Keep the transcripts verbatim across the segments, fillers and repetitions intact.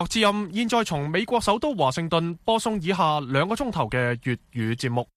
之音現在從美國首都華盛頓播送以下兩個鐘頭嘅粵語節目。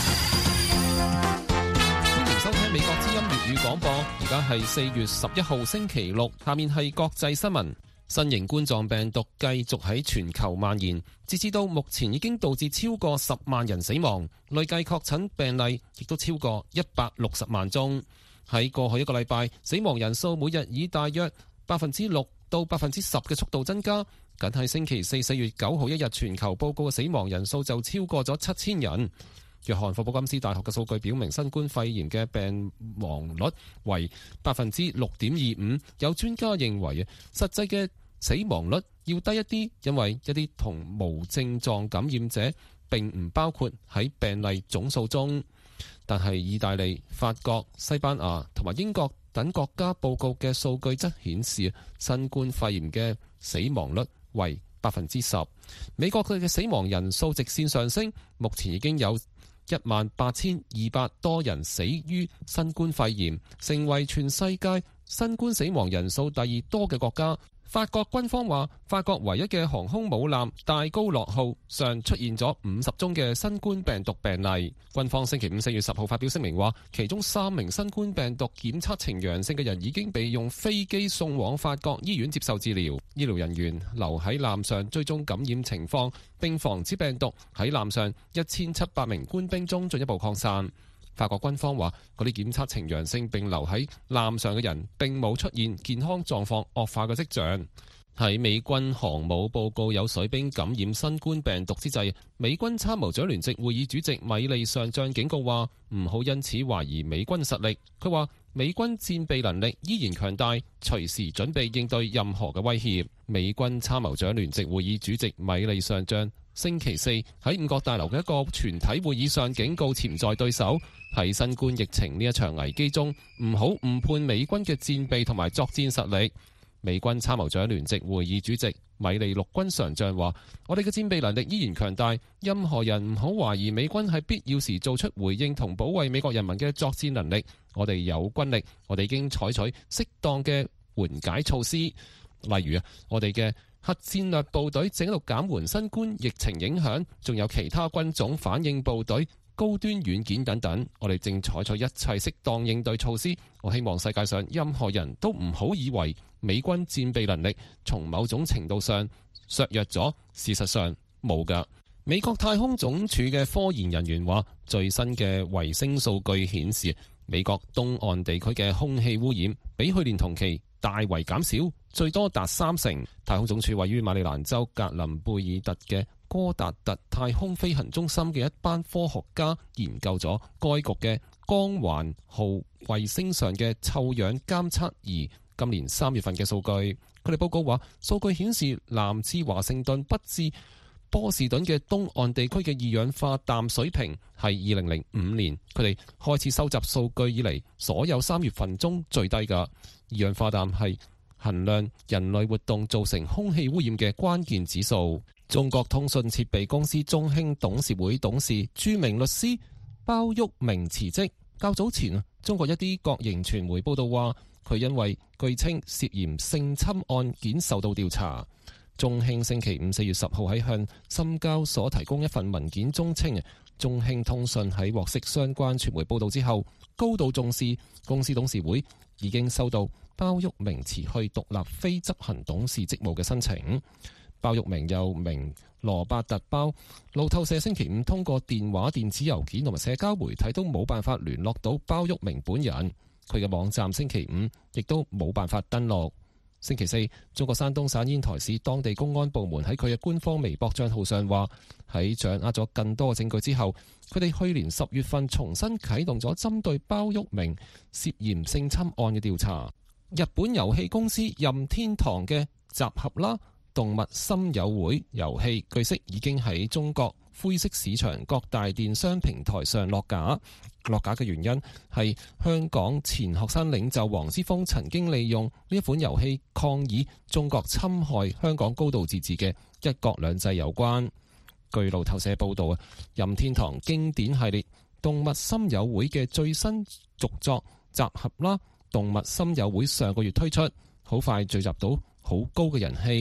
歡迎收聽美國之音粵語廣播，而家係四月十一號星期六，下面係國際新聞。新型冠狀病毒繼續喺全球蔓延，截至到目前已經導致超過十萬人死亡，累計確診病例亦都超過一百六十萬宗。喺過去一個禮拜，死亡人數每日以大約百分之六到百分之十嘅速度增加。僅係星期四四月九號一日全球報告嘅死亡人數就超過咗七千人。約翰霍普金斯大學嘅數據表明，新冠肺炎嘅病亡率為百分之六點二五。有專家認為，實際嘅死亡率要低一啲，因為一啲同無症狀感染者並唔包括喺病例總數中。但係意大利、法國、西班牙同埋英國等國家報告嘅數據則顯示，新冠肺炎嘅死亡率為百分之十。美國佢嘅死亡人數直線上升，目前已經有一萬八千二百多人死於新冠肺炎，成為全世界新冠死亡人數第二多嘅國家。法國軍方話，法國唯一嘅航空母艦戴高樂號上出現咗五十宗嘅新冠病毒病例。軍方星期五四月十號發表聲明話，其中三名新冠病毒檢測呈陽性嘅人已經被用飛機送往法國醫院接受治療。醫療人員留喺艦上追蹤感染情況，並防止病毒喺艦上一千七百名官兵中進一步擴散。法國軍方話，嗰啲檢測呈陽性並留喺艦上嘅人並冇出現健康狀況惡化嘅跡象。喺美軍航母報告有水兵感染新冠病毒之際，美軍參謀長聯席會議主席米利上將警告話，唔好因此懷疑美軍實力。佢話美軍戰備能力依然強大，隨時準備應對任何嘅威脅。美軍參謀長聯席會議主席米利上將星期四喺五角大樓嘅一個全體會議上警告潛在對手，喺新冠疫情呢一場危機中，唔好誤判美軍嘅戰備同埋作戰實力。美軍參謀長聯席會議主席米利陸軍上將話，我哋嘅戰備能力依然強大，任何人唔好懷疑美軍喺必要時做出回應同保衛美國人民嘅作戰能力。我哋有軍力，我哋已經採取適當嘅緩解措施，例如啊，我哋嘅核戰略部隊正喺度減緩新冠疫情影響，仲有其他軍種反應部隊、高端軟件等等，我哋正採取一切適當應對措施。我希望世界上任何人都唔好以為美軍戰備能力從某種程度上削弱咗，事實上冇㗎。美國太空總署嘅科研人員話，最新嘅衛星數據顯示，美國東岸地區嘅空氣污染比去年同期大為減少，最多達三成。太空總署位於馬里蘭州格林貝爾特嘅哥達特太空飛行中心嘅一班科學家研究咗該局嘅光環號衛星上嘅臭氧監測儀今年三月份嘅數據。佢哋報告話，數據顯示南至華盛頓北至波士頓嘅東岸地區嘅二氧化氮水平係二零零五年佢哋開始收集數據以嚟所有三月份中最低㗎。二氧化氮係衡量人類活動造成空氣污染嘅關鍵指數。中國通訊設備公司中興董事會董事、著名律師包旭明辭職。較早前，中國一啲國營傳媒報道話，佢因為據稱涉嫌性侵案件受到調查。中興星期五四月十號喺向深交所提供一份文件中稱，中興通訊喺獲悉相關傳媒報道之後，高度重視，公司董事會已經收到包旭明辭去獨立非執行董事職務嘅申請。包旭明又名羅伯特包，路透社星期五通過電話、電子郵件同埋社交媒體都冇辦法聯絡到包旭明本人，佢嘅網站星期五亦都冇辦法登錄。星期四，中國山東省煙台市當地公安部門喺佢嘅官方微博賬號上話，喺掌握咗更多證據之後，佢哋去年十月份重新啟動咗針對包旭明涉嫌性侵案嘅調查。日本遊戲公司任天堂嘅集合啦動物森友會遊戲據悉已經喺中國灰色市場各大電商平台上落架。落架嘅原因係香港前學生領袖黃之鋒曾經利用呢一款遊戲抗議中國侵害香港高度自治嘅一國兩制有關。據路透社報道啊，任天堂經典系列動物森友會嘅最新續作集合啦動物森友會上個月推出，好快聚集到好高嘅人氣。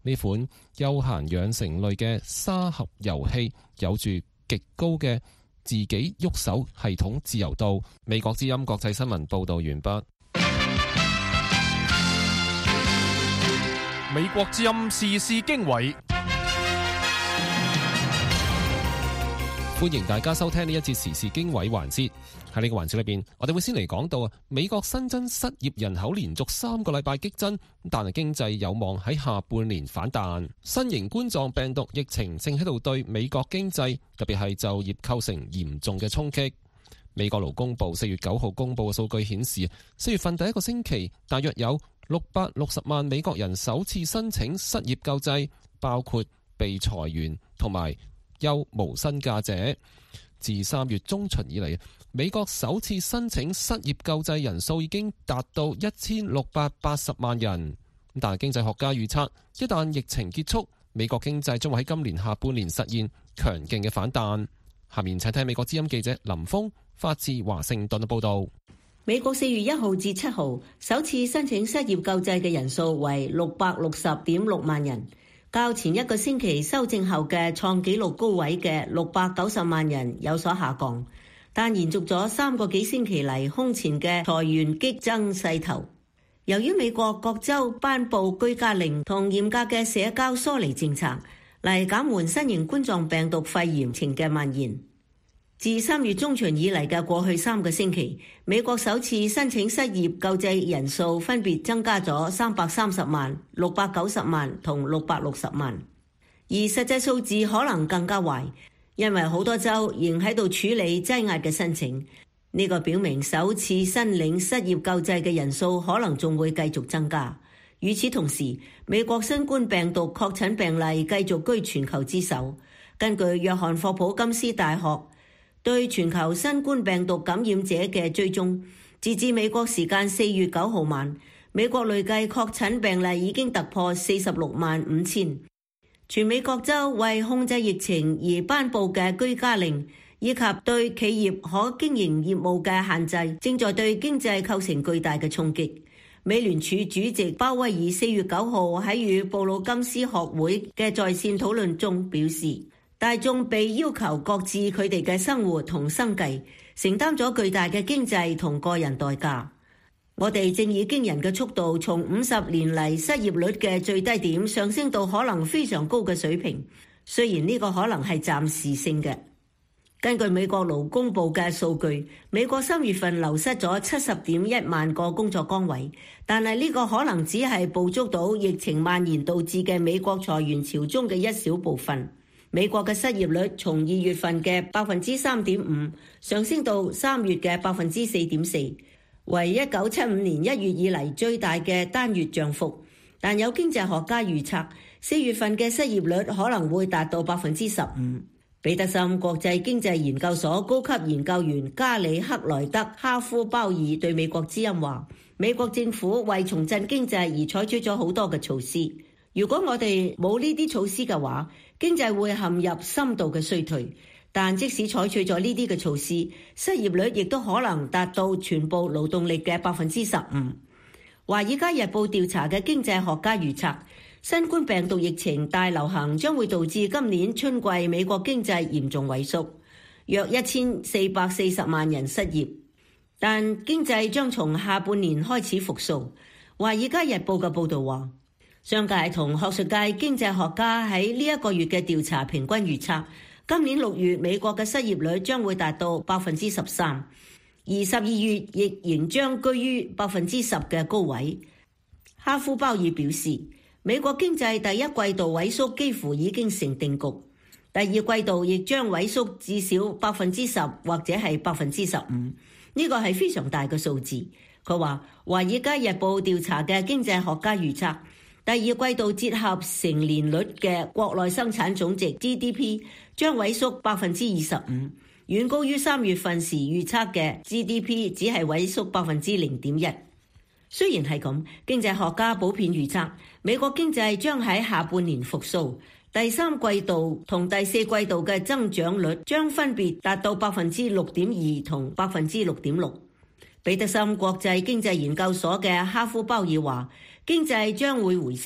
呢款休閒養成類嘅沙盒遊戲有住極高嘅自己喐手系統自由度。美國之音國際新聞報道完畢。 美國之音時事經緯， 歡迎大家收聽呢一節時事經緯環節。喺呢個環節裏邊，我哋會先嚟講到啊，美國新增失業人口連續三個禮拜激增，但係經濟有望喺下半年反彈。新型冠狀病毒疫情正喺度對美國經濟，特別係就業構成嚴重嘅衝擊。美國勞工部四月九號公布嘅數據顯示，四月份第一個星期大約有六百六十萬美國人首次申請失業救濟，包括被裁員同埋休無薪假者。自三月中旬以嚟，美國首次申請失業救濟人數已經達到一千六百八十萬人。但係經濟學家預測，一旦疫情結束，美國經濟將會喺今年下半年實現強勁嘅反彈。下面請睇美國之音記者林峰發自華盛頓嘅報道。 美國四月一號至七號首次申請失業救濟嘅人數為六百六十點六萬人，較前一個星期修正後嘅創紀錄高位嘅六百九十萬人有所下降，但延續咗三個幾星期嚟空前嘅裁員激增勢頭。由於美國各州頒布居家令同嚴格嘅社交疏離政策嚟減緩新型冠狀病毒肺炎情嘅蔓延，自三月中旬以嚟嘅過去三個星期，美國首次申請失業救濟人數分別增加咗三百三十萬、六百九十萬同六百六十萬，而實際數字可能更加壞，因為好多州仍喺度處理擠壓嘅申請。呢個表明首次申領失業救濟嘅人數可能仲會繼續增加。與此同時，美國新冠病毒確診病例繼續居全球之首。根據約翰霍普金斯大學對全球新冠病毒感染者嘅追蹤，截至美國時間四月九號晚，美國累計確診病例已經突破四十六萬五千。全美各州為控制疫情而頒布嘅居家令，以及對企業可經營業務嘅限制，正在對經濟構成巨大嘅衝擊。美聯儲主席鮑威爾四月九號喺與布魯金斯學會嘅在線討論中表示，大眾被要求擱置佢哋嘅生活同生計，承擔咗巨大嘅經濟同個人代價。我哋正以驚人嘅速度從五十年嚟失業率嘅最低點上升到可能非常高嘅水平，雖然呢個可能係暫時性嘅。根據美國勞工部嘅數據，美國三月份流失咗七十點一萬個工作崗位，但係呢個可能只係捕捉到疫情蔓延導致嘅美國裁員潮中嘅一小部分。美國嘅失業率從二月份嘅百分之三點五上升到三月嘅百分之四點四，為一九七五年一月以嚟最大嘅單月漲幅。但有經濟學家預測，四月份嘅失業率可能會達到百分之十五。彼得森國際經濟研究所高級研究員加里克萊德哈夫鮑爾對美國之音話，美國政府為重振經濟而採取咗好多嘅措施。如果我哋冇呢啲措施嘅話，經濟會陷入深度嘅衰退。但即使採取咗呢啲嘅措施，失業率亦都可能達到全部勞動力嘅百分之十五。華爾街日報調查嘅經濟學家預測，新冠病毒疫情大流行將會導致今年春季美國經濟嚴重萎縮，約一千四百四十萬人失業，但經濟將從下半年開始復甦。華爾街日報嘅報導話，商界同學術界經濟學家喺呢一個月嘅調查平均預測，今年六月美國嘅失業率將會達到百分之十三，而十二月亦仍將居於百分之十嘅高位。哈夫鮑爾表示，美國經濟第一季度萎縮幾乎已經成定局，第二季度亦將萎縮至少百分之十或者係百分之十五，呢個係非常大嘅數字。佢話，《華爾街日報》調查嘅經濟學家預測，第二季度折合成年率嘅國內生產總值 G D P 將萎縮百分之二十五，遠高於三月份時預測嘅 G D P 只係萎縮百分之零點一。雖然係咁，經濟學家普遍預測美國經濟將喺下半年復甦，第三季度同第四季度嘅增長率將分別達到百分之六點二同百分之六點六。彼得森國際經濟研究所嘅哈夫鮑爾話，經濟將會回升，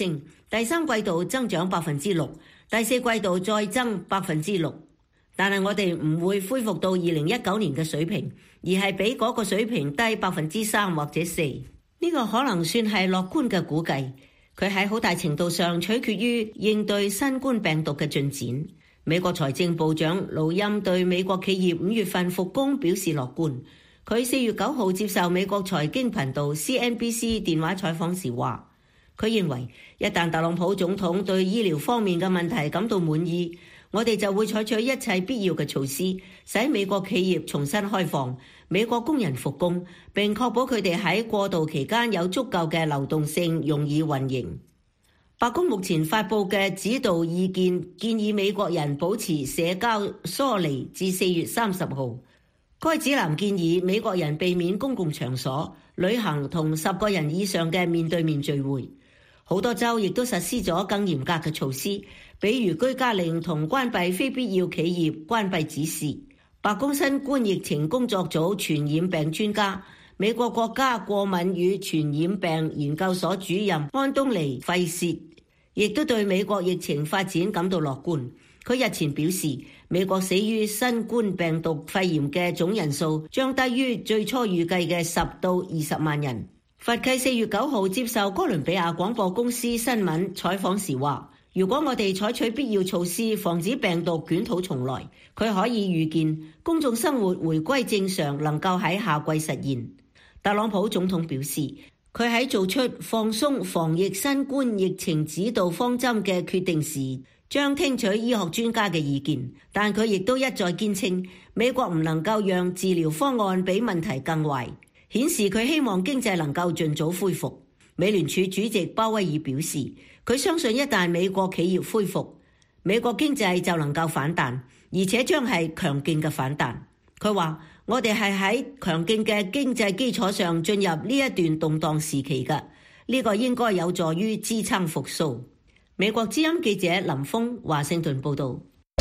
第三季度增長百分之六，第四季度再增百分之六。但係我哋唔會恢復到二零一九年嘅水平，而係比嗰個水平低百分之三或者四。呢個可能算係樂觀嘅估計。佢喺好大程度上取決於應對新冠病毒嘅進展。美國財政部長盧欽對美國企業五月份復工表示樂觀。佢四月九號接受美國財經頻道 C N B C 電話採訪時話，佢認為一旦特朗普總統對醫療方面嘅問題感到滿意，我哋就會採取一切必要嘅措施，使美國企業重新開放，美國工人復工，並確保佢哋喺過渡期間有足夠嘅流動性，容易運營。白宮目前發布嘅指導意見建議美國人保持社交疏離至四月三十號。該指南建議美國人避免公共場所、旅行同十個人以上嘅面對面聚會。好多州亦都實施咗更嚴格嘅措施，比如居家令同關閉非必要企業關閉指示。白宮新冠疫情工作組傳染病專家、美國國家過敏與傳染病研究所主任安東尼費薛亦都對美國疫情發展感到樂觀。佢日前表示，美國死於新冠病毒肺炎嘅總人數將低於最初預計嘅十到二十萬人。佛契四月九號接受哥倫比亞廣播公司新聞採訪時話，如果我哋採取必要措施防止病毒捲土重來，佢可以預見公眾生活回歸正常能夠喺夏季實現。特朗普總統表示，佢喺做出放鬆防疫新冠疫情指導方針嘅決定時，將聽取醫學專家嘅意見，但佢亦都一再堅稱美國唔能夠讓治療方案比問題更壞，顯示佢希望經濟能夠盡早恢復。美聯儲主席鮑威爾表示，佢相信一旦美國企業恢復，美國經濟就能夠反彈，而且將係強勁嘅反彈。佢話，我哋係喺強勁嘅經濟基礎上進入呢一段動盪時期嘅，呢個應該有助於支撐復甦。美國之音記者林峰華盛頓報道。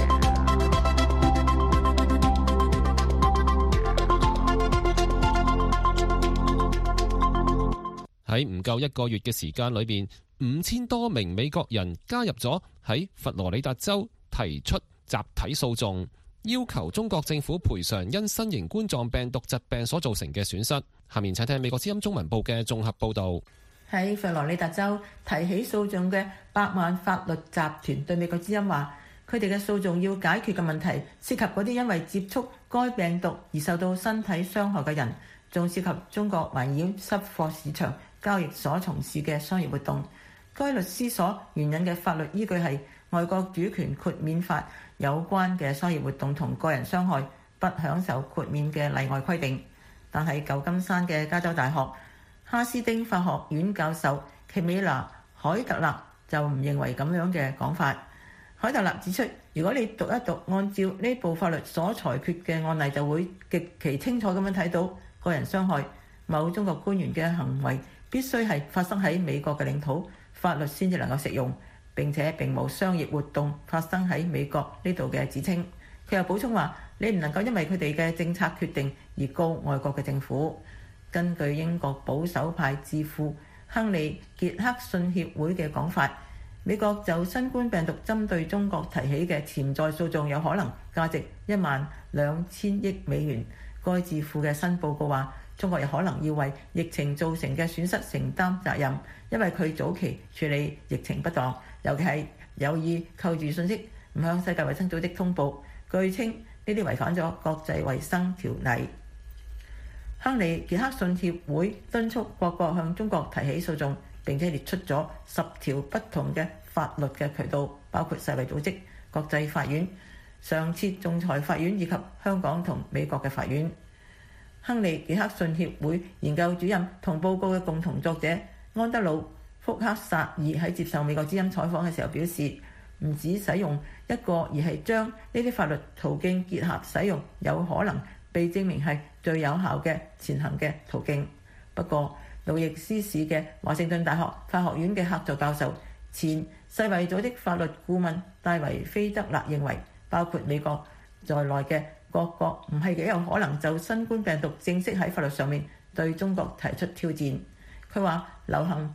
喺唔夠一個月嘅時間裏邊，五千多名美國人加入咗喺佛羅里達州提出集體訴訟，要求中國政府賠償因新型冠狀病毒疾病所造成嘅損失。下面請聽美國之音中文部嘅綜合報道。 喺佛羅里達州提起訴訟嘅百萬法律集團對美國之音話，佢哋嘅訴訟要解決嘅問題涉及嗰啲因為接觸該病毒而受到身體傷害嘅人，仲涉及中國環繞濕貨市場交易所從事嘅商業活動。該律師所援引嘅法律依據係外國主權豁免法有關嘅商業活動同個人傷害不享受豁免嘅例外規定。但係舊金山嘅加州大學哈斯丁法學院教授奇美娜海特勒就唔認為咁樣嘅講法。海特勒指出，如果你讀一讀按照呢部法律所裁決嘅案例，就會極其清楚咁樣睇到個人傷害某中國官員嘅行為必須係發生喺美國嘅領土，法律先至能夠適用，並且並冇商業活動發生喺美國呢度嘅指稱。佢又補充話，你唔能夠因為佢哋嘅政策決定而告外國嘅政府。根據英國保守派智庫亨利傑克遜協會嘅講法，美國就新冠病毒針對中國提起嘅潛在訴訟有可能價值一萬兩千億美元。該智庫嘅新報告話，中國有可能要為疫情造成嘅損失承擔責任，因為佢早期處理疫情不當，尤其係有意扣住信息唔向世界衛生組織通報，據稱呢啲違反咗國際衛生條例。亨利傑克遜協會敦促各國向中國提起訴訟，並且列出咗十條不同嘅法律嘅渠道，包括世衛組織、國際法院、上設仲裁法院以及香港同美國嘅法院。亨利傑克遜協會研究主任同報告嘅共同作者安德魯福克薩爾喺接受美國之音採訪嘅時候表示，唔止使用一個，而係將呢啲法律途徑結合使用，有可能被證明係最有效嘅前行嘅途徑。不過，路易斯市嘅華盛頓大學法學院嘅客座教授、前世衛組織法律顧問戴維菲德勒認為，包括美國在內嘅各國唔係幾有可能就新冠病毒正式喺法律上面對中國提出挑戰。佢話流行病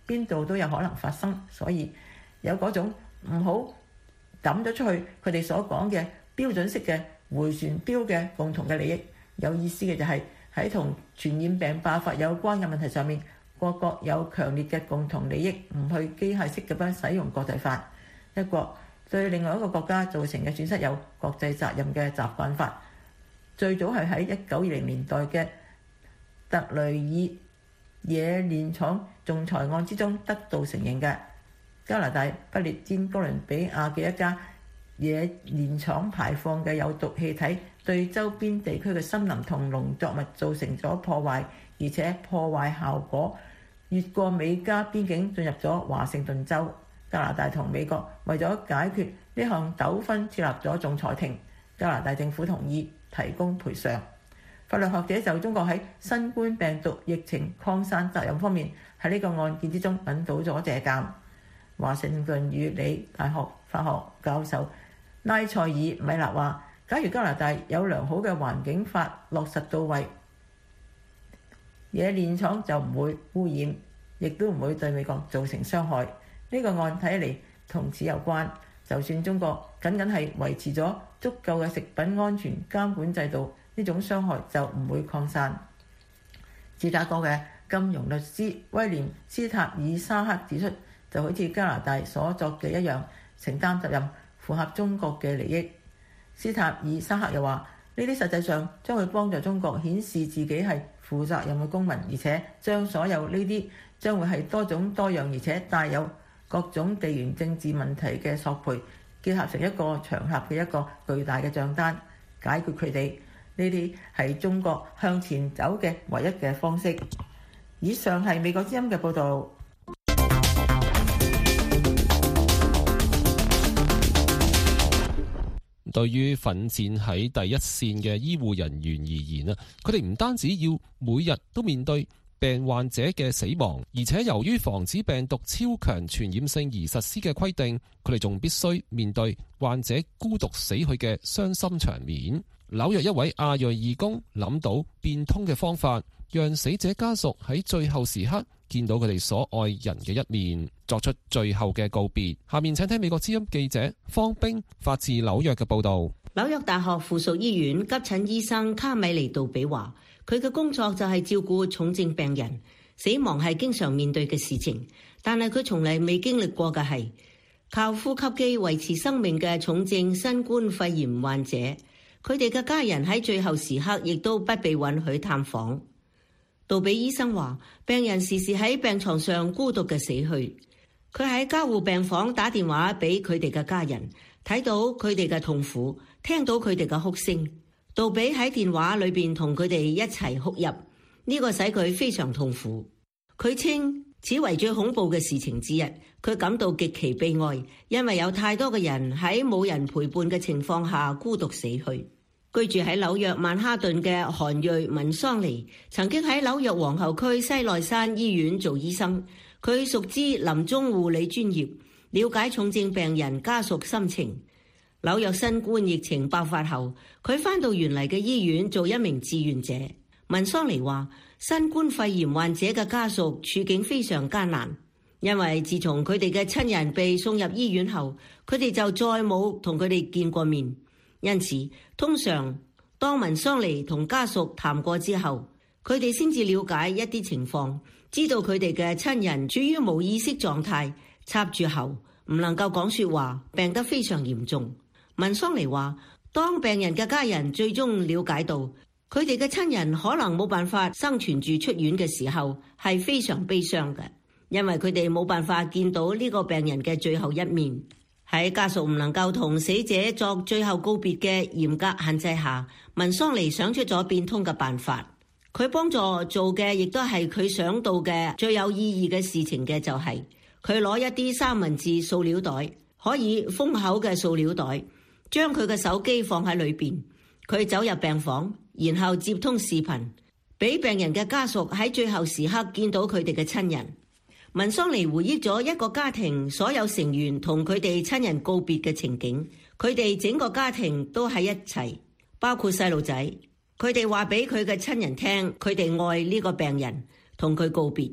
邊度都有可能發生，所以有嗰種唔好抌咗出去佢哋所講嘅標準式嘅迴旋鏢嘅共同嘅利益。有意思嘅就係喺同傳染病爆發有關嘅問題上面，各國有強烈嘅共同利益，唔去機械式咁樣使用國際法。一國對另外一個國家造成嘅損失有國際責任嘅習慣法，最早係喺一九二零年代嘅特雷爾冶煉廠仲裁案之中得到承認嘅。加拿大不列顛哥倫比亞嘅一家冶煉廠排放嘅有毒氣體對周邊地區嘅森林同農作物造成咗破壞，而且破壞效果越過美加邊境進入咗華盛頓州。加拿大同美國為咗解決呢項糾紛設立咗仲裁庭，加拿大政府同意提供賠償。法律學者就中國喺新冠病毒疫情擴散責任方面喺呢個案件之中揾到咗借鑑。華盛頓與理大學法學教授拉塞爾米勒話，假如加拿大有良好嘅環境法落實到位，冶煉廠就唔會污染，亦都唔會對美國造成傷害。呢個案睇嚟同此有關，就算中國僅僅係維持咗足夠嘅食品安全監管制度，呢種傷害就唔會擴散。芝加哥嘅金融律師威廉斯塔爾沙克指出，就好似加拿大所作嘅一樣，承擔責任，符合中國嘅利益。斯塔爾沙克又話，呢啲實際上將會幫助中國顯示自己係負責任嘅公民，而且將所有呢啲將會係多種多樣而且帶有各種地緣政治問題嘅索賠結合成一個場合嘅一個巨大嘅帳單，解決佢哋。呢啲係中國向前走嘅唯一嘅方式。以上係美國之音嘅報導。 對於奮戰喺第一線嘅醫護人員而言啊，佢哋唔單止要每日都面對病患者嘅死亡，而且由於防止病毒超強傳染性而實施嘅規定，佢哋仲必須面對患者孤獨死去嘅傷心場面。紐約一位亞裔義工諗到變通嘅方法，讓死者家屬喺最後時刻見到佢哋所愛人嘅一面，作出最後嘅告別。下面請聽美國之音記者方冰發自紐約嘅報道。 紐約大學附屬醫院急診醫生卡米尼杜比話，佢嘅工作就係照顧重症病人，死亡係經常面對嘅事情，但係佢從嚟未經歷過嘅係靠呼吸機維持生命嘅重症新冠肺炎患者。佢哋嘅家人喺最後時刻亦都不被允許探訪。杜比醫生話，病人時時喺病床上孤獨嘅死去。佢喺加護病房打電話俾佢哋嘅家人，睇到佢哋嘅痛苦，聽到佢哋嘅哭聲。杜比喺電話裏邊同佢哋一齊哭泣，呢個使佢非常痛苦。佢稱此為最恐怖嘅事情之一。佢感到極其悲哀，因為有太多嘅人喺冇人陪伴嘅情況下孤獨死去。居住喺紐約曼哈頓嘅韓裔文桑尼曾經喺紐約皇后區西奈山醫院做醫生，佢熟知臨終護理專業，了解重症病人家屬心情。紐約新冠疫情爆發後，佢返到原嚟嘅醫院做一名志願者。文桑尼話，新冠肺炎患者嘅家屬處境非常艱難，因為自從佢哋嘅親人被送入醫院後，佢哋就再冇同佢哋見過面。因此，通常當文桑尼同家屬談過之後，佢哋先至了解一啲情況，知道佢哋嘅親人處於無意識狀態，插住喉，唔能夠講說話，病得非常嚴重。文桑尼話，當病人嘅家人最終了解到佢哋嘅親人可能冇辦法生存住出院嘅時候，係非常悲傷嘅，因為佢哋冇辦法見到呢個病人嘅最後一面。喺家屬唔能夠同死者作最後告別嘅嚴格限制下，文桑尼想出咗變通嘅辦法。佢幫助做嘅亦都係佢想到嘅最有意義嘅事情嘅，就係佢攞一啲三文治塑料袋，可以封口嘅塑料袋，將佢嘅手機放喺裏邊。佢走入病房，然後接通視頻，俾病人嘅家屬喺最後時刻見到佢哋嘅親人。文桑尼回憶咗一個家庭所有成員同佢哋親人告別嘅情景，佢哋整個家庭都喺一齊，包括細路仔。佢哋話俾佢嘅親人聽，佢哋愛呢個病人，同佢告別。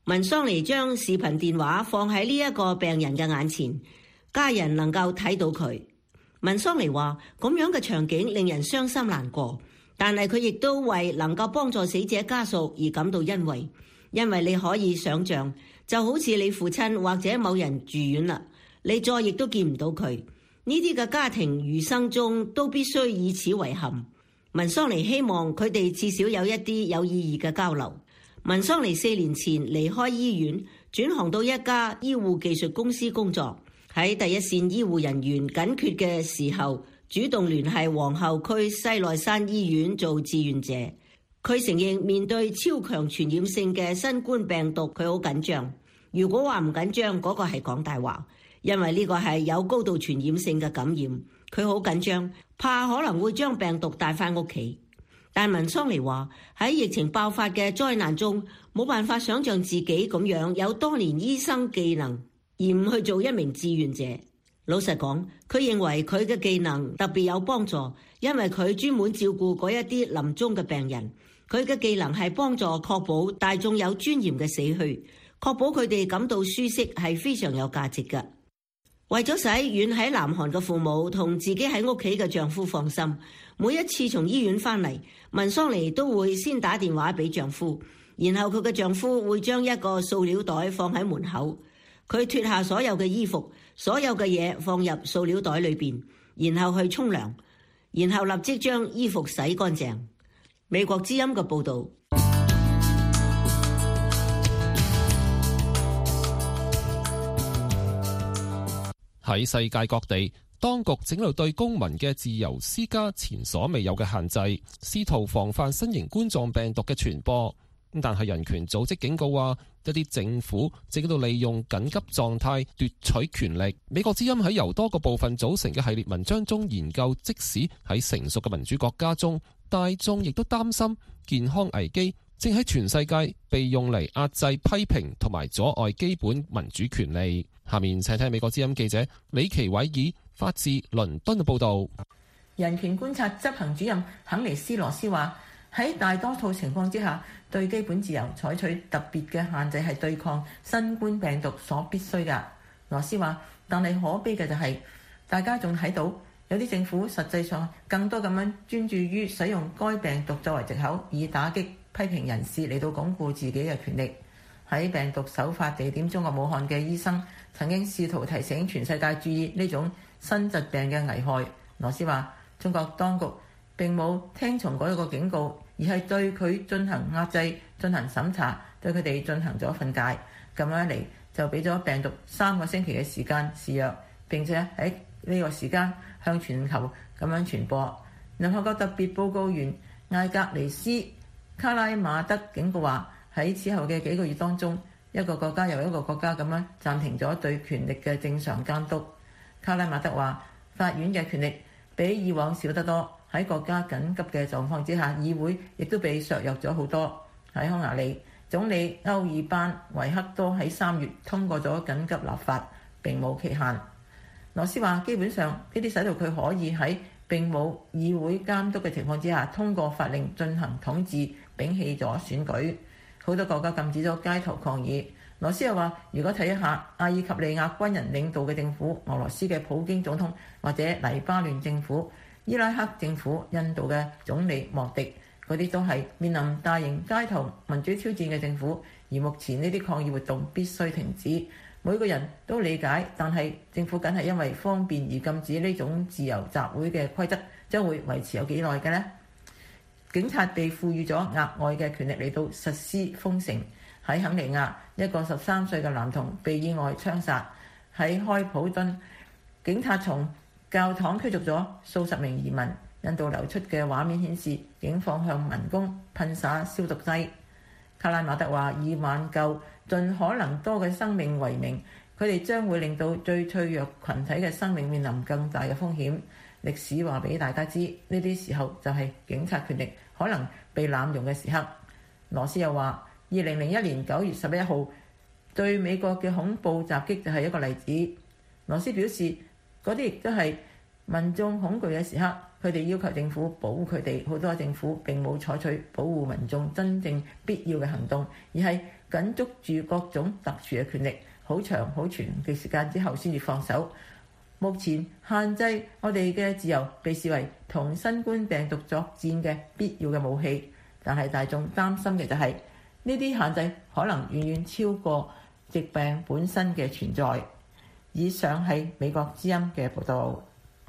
文桑尼將視頻電話放喺呢一個病人嘅眼前，家人能夠睇到佢。文桑尼話：咁樣嘅場景令人傷心難過，但係佢亦都為能夠幫助死者家屬而感到欣慰，因為你可以想象，就好似你父親或者某人住院啦，你再亦都見唔到佢，呢啲嘅家庭餘生中都必須以此為憾。文桑尼希望佢哋至少有一啲有意義嘅交流。文桑尼四年前離開醫院，轉行到一家醫護技術公司工作。喺第一線醫護人員緊缺嘅時候，主動聯繫皇后區西奈山醫院做志願者。佢承認面對超強傳染性嘅新冠病毒，佢好緊張。如果話唔緊張，嗰個係講大話，因為呢個係有高度傳染性嘅感染。佢好緊張，怕可能會將病毒帶返屋企。但文桑尼話喺疫情爆發嘅災難中，冇辦法想象自己咁樣有多年醫生技能而唔去做一名志願者。老實講，佢認為佢嘅技能特別有幫助，因為佢專門照顧嗰一啲臨終嘅病人。佢嘅技能係幫助確保大眾有尊嚴嘅死去，確保佢哋感到舒適，係非常有價值嘅。為咗使遠喺南韓嘅父母同自己喺屋企嘅丈夫放心，每一次從醫院返嚟，文桑尼都會先打電話俾丈夫，然後佢嘅丈夫會將一個塑料袋放喺門口，佢脫下所有嘅衣服，所有嘅嘢放入塑料袋裏邊，然後去沖涼，然後立即將衣服洗乾淨。美國之音嘅報導。 喺世界各地，當局正喺度對公民嘅自由施加前所未有嘅限制，試圖防範新型冠狀病毒嘅傳播。但係人權組織警告話，一啲政府正喺度利用緊急狀態奪取權力。美國之音喺由多個部分組成嘅系列文章中研究，即使喺成熟嘅民主國家中，大眾亦都擔心健康危機正喺全世界被用嚟壓制批評同埋阻礙基本民主權利。下面請聽美國之音記者李奇偉爾發自倫敦嘅報導。 人權觀察執行主任肯尼斯羅斯話：喺大多數情況之下，對基本自由採取特別嘅限制係對抗新冠病毒所必須㗎。羅斯話：但係可悲嘅就係、是，大家仲睇到有啲政府實際上更多咁樣專注於使用該病毒作為藉口，以打擊批評人士嚟到鞏固自己嘅權力。喺病毒首發地點中國武漢嘅醫生曾經試圖提醒全世界注意呢種新疾病嘅危害。羅斯話：中國當局並冇聽從嗰一個警告，而係對佢進行壓制、進行審查，對佢哋進行咗訓誡。咁樣一嚟就俾咗病毒三個星期嘅時間肆虐，並且喺呢個時間向全球咁樣傳播。聯合國特別報告員艾格尼斯卡拉馬德警告話：喺此後嘅幾個月當中，一個國家又一個國家咁樣暫停咗對權力嘅正常監督。卡拉馬德話：法院嘅權力比以往少得多，喺國家緊急嘅狀況之下，議會亦都被削弱咗好多。喺匈牙利，總理歐爾班維克多喺三月通過咗緊急立法，並冇期限。羅斯話：基本上呢啲使到佢可以喺並冇議會監督嘅情況之下通過法令進行統治，摒棄咗選舉。好多國家禁止咗街頭抗議。羅斯又話：如果睇一下阿爾及利亞軍人領導嘅政府、俄羅斯嘅普京總統，或者黎巴嫩政府、伊拉克政府、印度嘅總理莫迪，嗰啲都係面臨大型街頭民主挑戰嘅政府。而目前呢啲抗議活動必須停止。每個人都理解，但係政府梗係因為方便而禁止呢種自由集會嘅規則，將會維持有幾耐嘅呢？警察被賦予咗額外嘅權力嚟到實施封城。喺肯尼亞，一個十三歲嘅男童被意外槍殺。喺開普敦，警察從教堂驅逐咗數十名移民。印度流出嘅畫面顯示，警方向民工噴灑消毒劑。卡拉馬德話：以挽救盡可能多嘅生命為名，佢哋將會令到最脆弱群體嘅生命面臨更大嘅風險。歷史話俾大家知，呢啲時候就係警察權力可能被濫用嘅時刻。羅斯又話：二零零一年九月十一號對美國嘅恐怖襲擊就係一個例子。羅斯表示，嗰啲亦都係民眾恐懼嘅時刻，佢哋要求政府保護佢哋。好多政府並冇採取保護民眾真正必要嘅行動，而係緊捉住各種特殊嘅權力，好長好長嘅時間之後先至放手。目前限制我哋嘅自由被視為同新冠病毒作戰嘅必要嘅武器，但係大眾擔心嘅就係呢啲限制可能遠遠超過疾病本身嘅存在。以上係美國之音嘅報導。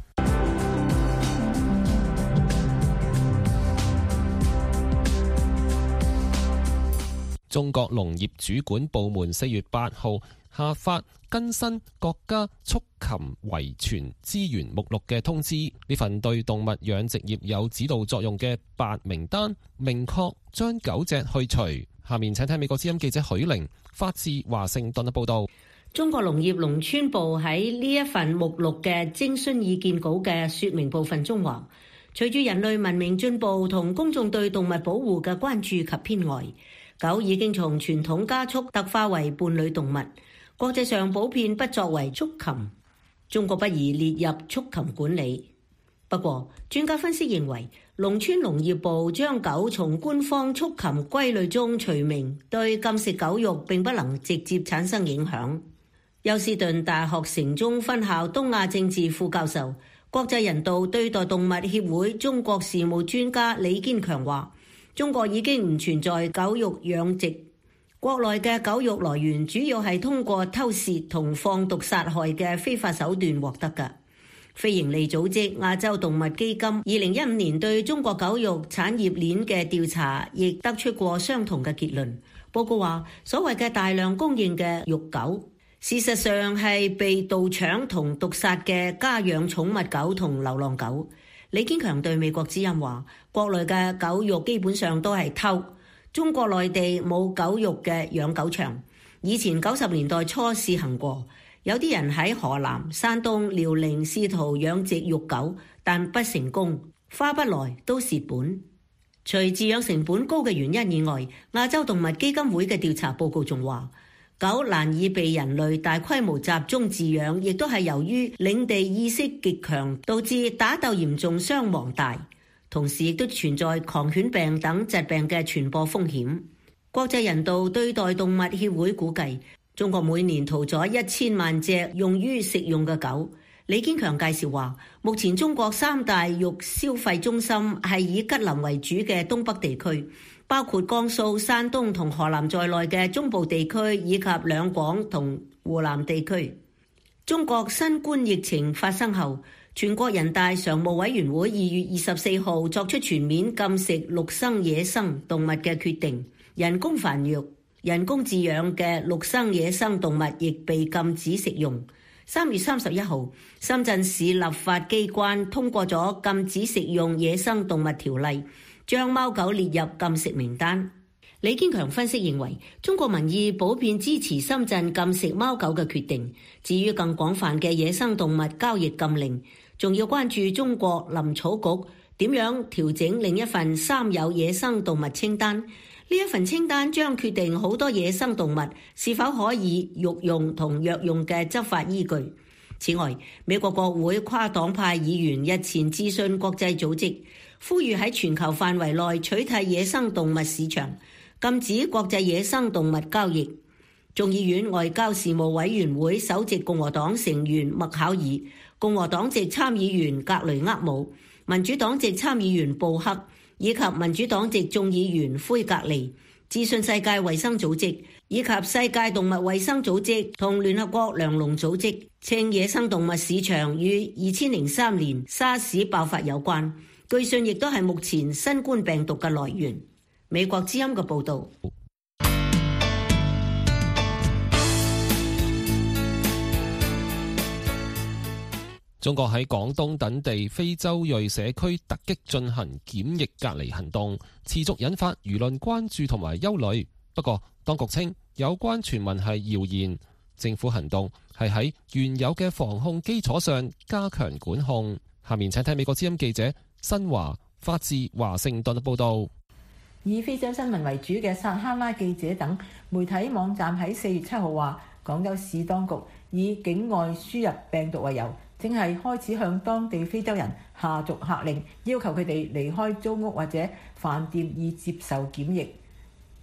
中國農業主管部門四月八號下發更新國家畜禽遺傳資源目錄嘅通知，呢份對動物養殖業有指導作用嘅白名單明確將狗隻去除。下面請聽美國之音記者許玲發自華盛頓嘅報道。 中國農業農村部喺呢一份目錄嘅徵詢意見稿嘅說明部分中話，隨住人類文明進步同公眾對動物保護嘅關注及偏愛，狗已經從傳統家畜特化為伴侶動物，國際上普遍不作為畜禽，中國不宜列入畜禽管理。不過，專家分析認為，農村農業部將狗從官方畜禽歸類中除名，對禁食狗肉並不能直接產生影響。休斯頓大學城中分校東亞政治副教授、國際人道對待動物協會中國事務專家李堅強話，中國已經唔存在狗肉養殖，國內嘅狗肉來源主要係通過偷竊同放毒殺害嘅非法手段獲得㗎。非營利組織亞洲動物基金二零一五年對中國狗肉產業鏈嘅調查亦得出過相同嘅結論。報告話，所謂嘅大量供應嘅肉狗，事實上係被盜搶同毒殺嘅家養寵物狗同流浪狗。李堅強對美國之音話，國內嘅狗肉基本上都係偷，中國內地冇狗肉嘅養狗場，以前九十年代初試行過，有啲人喺河南、山東、遼寧試圖養殖肉狗，但不成功，花不來都蝕本。除飼養成本高嘅原因以外，亞洲動物基金會嘅調查報告仲話，狗難以被人類大規模集中飼養，亦都係由於領地意識極強，導致打鬥嚴重、傷亡大，同時亦都存在狂犬病等疾病嘅傳播風險。國際人道對待動物協會估計，中國每年屠宰一千萬隻用於食用嘅狗。李堅強介紹話，目前中國三大肉消費中心係以吉林為主嘅東北地區，包括江蘇、山東同河南在內嘅中部地區，以及兩廣同湖南地區。中國新冠疫情發生後，全國人大常務委員會二月二十四號作出全面禁食陸生野生動物嘅決定，人工繁育、人工飼養嘅陸生野生動物亦被禁止食用。三月三十一號，深圳市立法機關通過咗禁止食用野生動物條例，將貓狗列入禁食名單。李堅強分析認為，中國民意普遍支持深圳禁食貓狗嘅決定。至於更廣泛嘅野生動物交易禁令，仲要關注中國林草局點樣調整另一份三有野生動物清單。呢一份清單將決定好多野生動物是否可以育用同藥用嘅執法依據。此外，美國國會跨黨派議員日前諮詢國際組織，呼籲喺全球範圍內取締野生動物市場，禁止國際野生動物交易。眾議院外交事務委員會首席共和黨成員麥考爾、共和黨籍參議員格雷厄姆、民主黨籍參議員布克以及民主黨籍眾議員灰格利，諮詢世界衛生組織以及世界動物衛生組織同聯合國糧農組織，稱野生動物市場與二千零三年沙士爆發有關，據信亦都係目前新冠病毒嘅來源。美國之音嘅報導。 中國喺廣東等地非洲裔社區突擊進行檢疫隔離行動，持續引發輿論關注同埋憂慮。不過，當局稱有關傳聞係謠言，政府行動係喺原有嘅防控基礎上加強管控。下面請睇美國之音記者新華發自華盛頓嘅報導。 以非洲新聞為主嘅撒哈拉記者等媒體網站喺四月七號話，廣州市當局以境外輸入病毒為由，正係開始向當地非洲人下逐客令，要求佢哋離開租屋或者飯店以接受檢疫。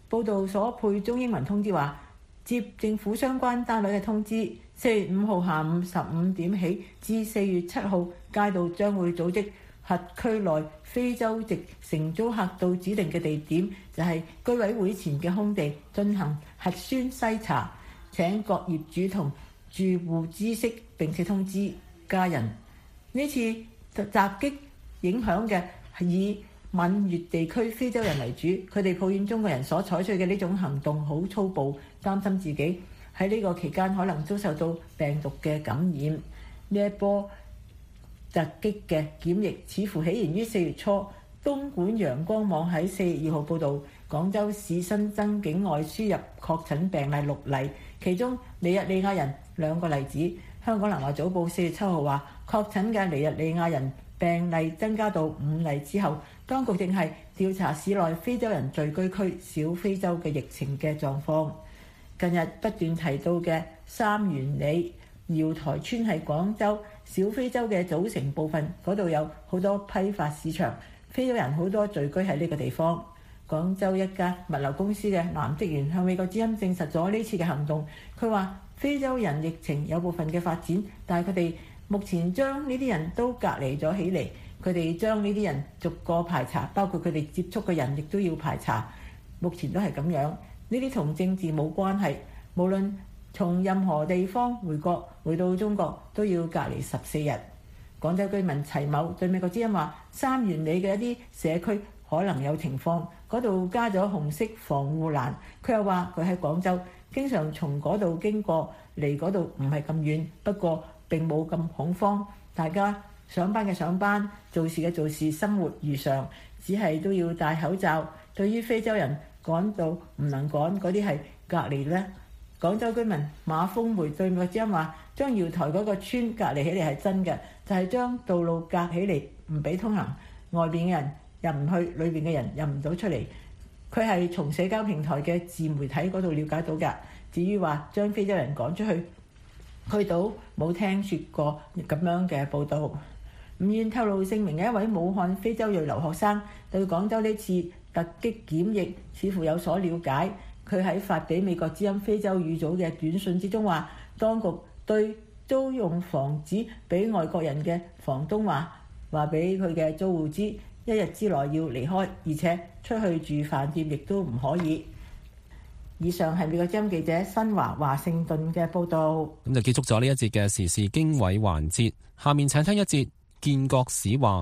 報道所配中英文通知話，接政府相關單位嘅通知，四月五號下午十五點起至四月七號，街道將會組織轄區內非洲籍承租客到指定嘅地點，就係居委會前嘅空地進行核酸篩查。請各業主同住戶知悉並且通知家人。呢次襲擊影響嘅係以閩粵地區非洲人為主，佢哋抱怨中國人所採取嘅呢種行動好粗暴，擔心自己喺呢個期間可能遭受到病毒嘅感染。呢一波襲擊嘅檢疫似乎起源於四月初。東莞陽光網喺四月二號報導，廣州市新增境外輸入確診病例六例，其中尼日利亞人兩個例子。香港南華早報四月七號話，確診嘅尼日利亞人病例增加到五例之後，當局正係調查市內非洲人聚居區小非洲嘅疫情嘅狀況。近日不斷提到嘅三元里瑤台村係廣州小非洲嘅組成部分，嗰度有好多批發市場，非洲人好多聚居喺呢個地方。廣州一家物流公司嘅男職員向美國之音證實咗呢次嘅行動。佢話非洲人疫情有部分嘅發展，但係佢哋目前將呢啲人都隔離咗起嚟。佢哋將呢啲人逐個排查，包括佢哋接觸嘅人亦都要排查。目前都係咁樣。呢啲同政治冇關係，無論從任何地方回國回到中國都要隔離十四日。廣州居民齊某對美國之音話，三元里嘅一啲社區可能有情況，嗰度加咗紅色防護欄。佢又話佢喺廣州經常從嗰度經過，離嗰度唔係咁遠，不過並冇咁恐慌。大家上班嘅上班，做事嘅做事，生活如常，只係都要戴口罩。對於非洲人趕到唔能趕嗰啲係隔離呢。廣州居民馬豐梅對美國之音話，將瑤台嗰個村隔離起嚟係真嘅，就係、是、將道路隔起嚟，唔俾通行，外邊嘅人入唔去，裏邊嘅人入唔到出嚟。佢係從社交平台嘅自媒體嗰度了解到㗎。至於話將非洲人趕出去，佢都冇聽說過咁樣嘅報導。唔願透露姓名嘅一位武漢非洲裔留學生對廣州呢次突擊檢疫似乎有所了解。佢喺發俾美國之音非洲語組嘅短信之中話，當局對租用房子俾外國人嘅房東話，話俾佢嘅租戶知，一日之內要離開，而且出去住飯店亦都唔可以。以上係美國之音記者新華華盛頓嘅報導。 咁就結束咗呢一節嘅時事經緯環節，下面請聽一節建國史話。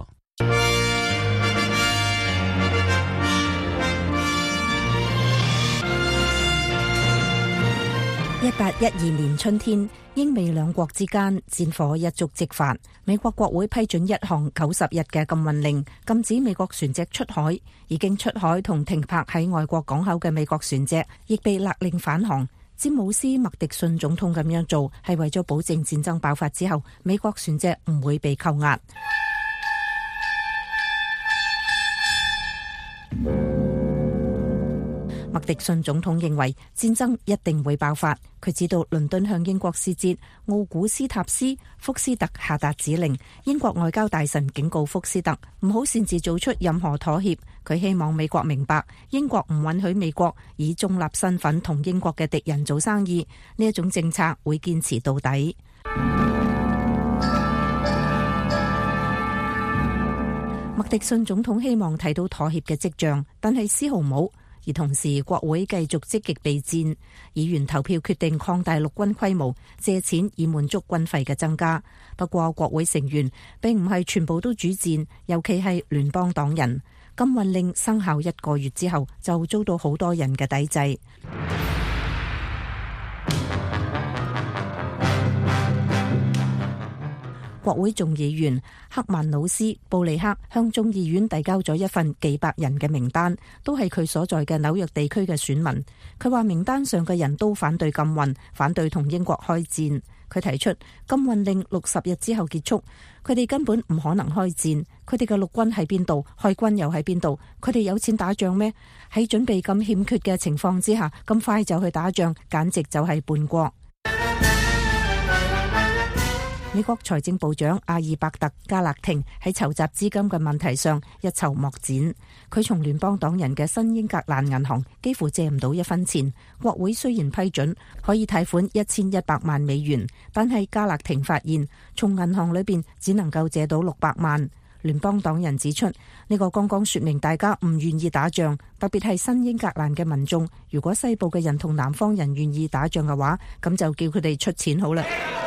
一八一二年春天，英美兩國之間戰火一觸即發。美國國會批准一項九十日嘅禁運令，禁止美國船隻出海。已經出海同停泊喺外國港口嘅美國船隻，亦被勒令返航。詹姆斯麥迪遜總統咁樣做，係為咗保證戰爭爆發之後，美國船隻唔會被扣押。麥迪遜總統認為戰爭一定會爆發，佢知道倫敦向英國使節奧古斯塔斯福斯特下達指令，英國外交大臣警告福斯特唔好擅自做出任何妥協。佢希望美國明白，英國唔允許美國以中立身份同英國嘅敵人做生意，呢一種政策會堅持到底。麥迪遜總統希望睇到妥協嘅跡象，但係絲毫冇。而同時，國會繼續積極備戰，議員投票決定擴大陸軍規模，借錢以滿足軍費嘅增加。不過，國會成員並唔係全部都主戰，尤其係聯邦黨人。禁運令生效一個月之後，就遭到好多人嘅抵制。國會眾議員克曼努斯布利克向眾議院遞交咗一份幾百人嘅名單，都係佢所在嘅紐約地區嘅選民。佢話名單上嘅人都反對禁運，反對同英國開戰。佢提出禁運令六十日之後結束，佢哋根本唔可能開戰。佢哋嘅陸軍喺邊度？海軍又喺邊度？佢哋有錢打仗咩？喺準備咁欠缺嘅情況之下，咁快就去打仗，簡直就係叛國。 美國財政部長阿爾伯特加勒廷喺籌集資金嘅問題上一籌莫展。佢從聯邦黨人嘅新英格蘭銀行幾乎借唔到一分錢。國會雖然批准可以貸款一千一百萬美元，但係加勒廷發現從銀行裏邊只能夠借到六百萬。聯邦黨人指出，呢個剛剛說明大家唔願意打仗，特別係新英格蘭嘅民眾。如果西部嘅人同南方人願意打仗嘅話，咁就叫佢哋出錢好啦。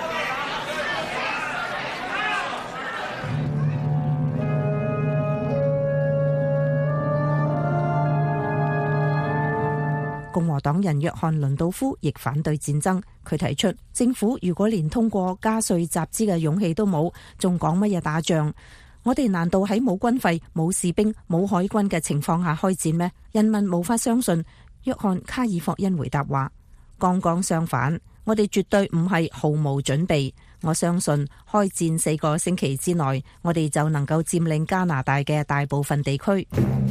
共和黨人約翰倫道夫亦反對戰爭，佢提出政府如果連通過加稅集資嘅勇氣都冇，仲講乜嘢打仗？我哋難道喺冇軍費、冇士兵、冇海軍嘅情況下開戰咩？人民無法相信。約翰卡爾霍恩回答話：剛剛相反，我哋絕對唔係毫無準備。我相信開戰四個星期之內，我哋就能夠佔領加拿大嘅大部分地區。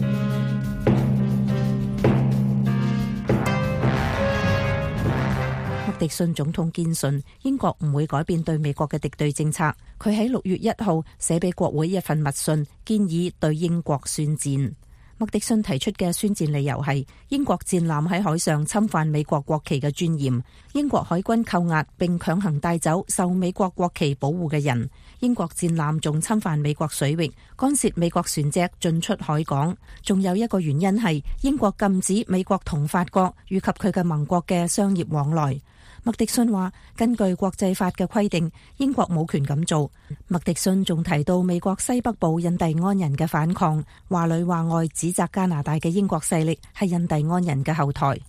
麥迪遜總統堅信英國唔會改變對美國嘅敵對政策。佢喺六月一號寫俾國會一份密信，建議對英國宣戰。麥迪遜提出嘅宣戰理由係英國戰艦喺海上侵犯美國國旗嘅尊嚴，英國海軍扣押並強行帶走受美國國旗保護嘅人，英國戰艦仲侵犯美國水域，干涉美國船隻進出海港。仲有一個原因係英國禁止美國同法國以及佢嘅盟國嘅商業往來。麥迪遜話：根據國際法嘅規定，英國冇權咁做。麥迪遜仲提到美國西北部印第安人嘅反抗，話裏話外指責加拿大嘅英國勢力係印第安人嘅後台。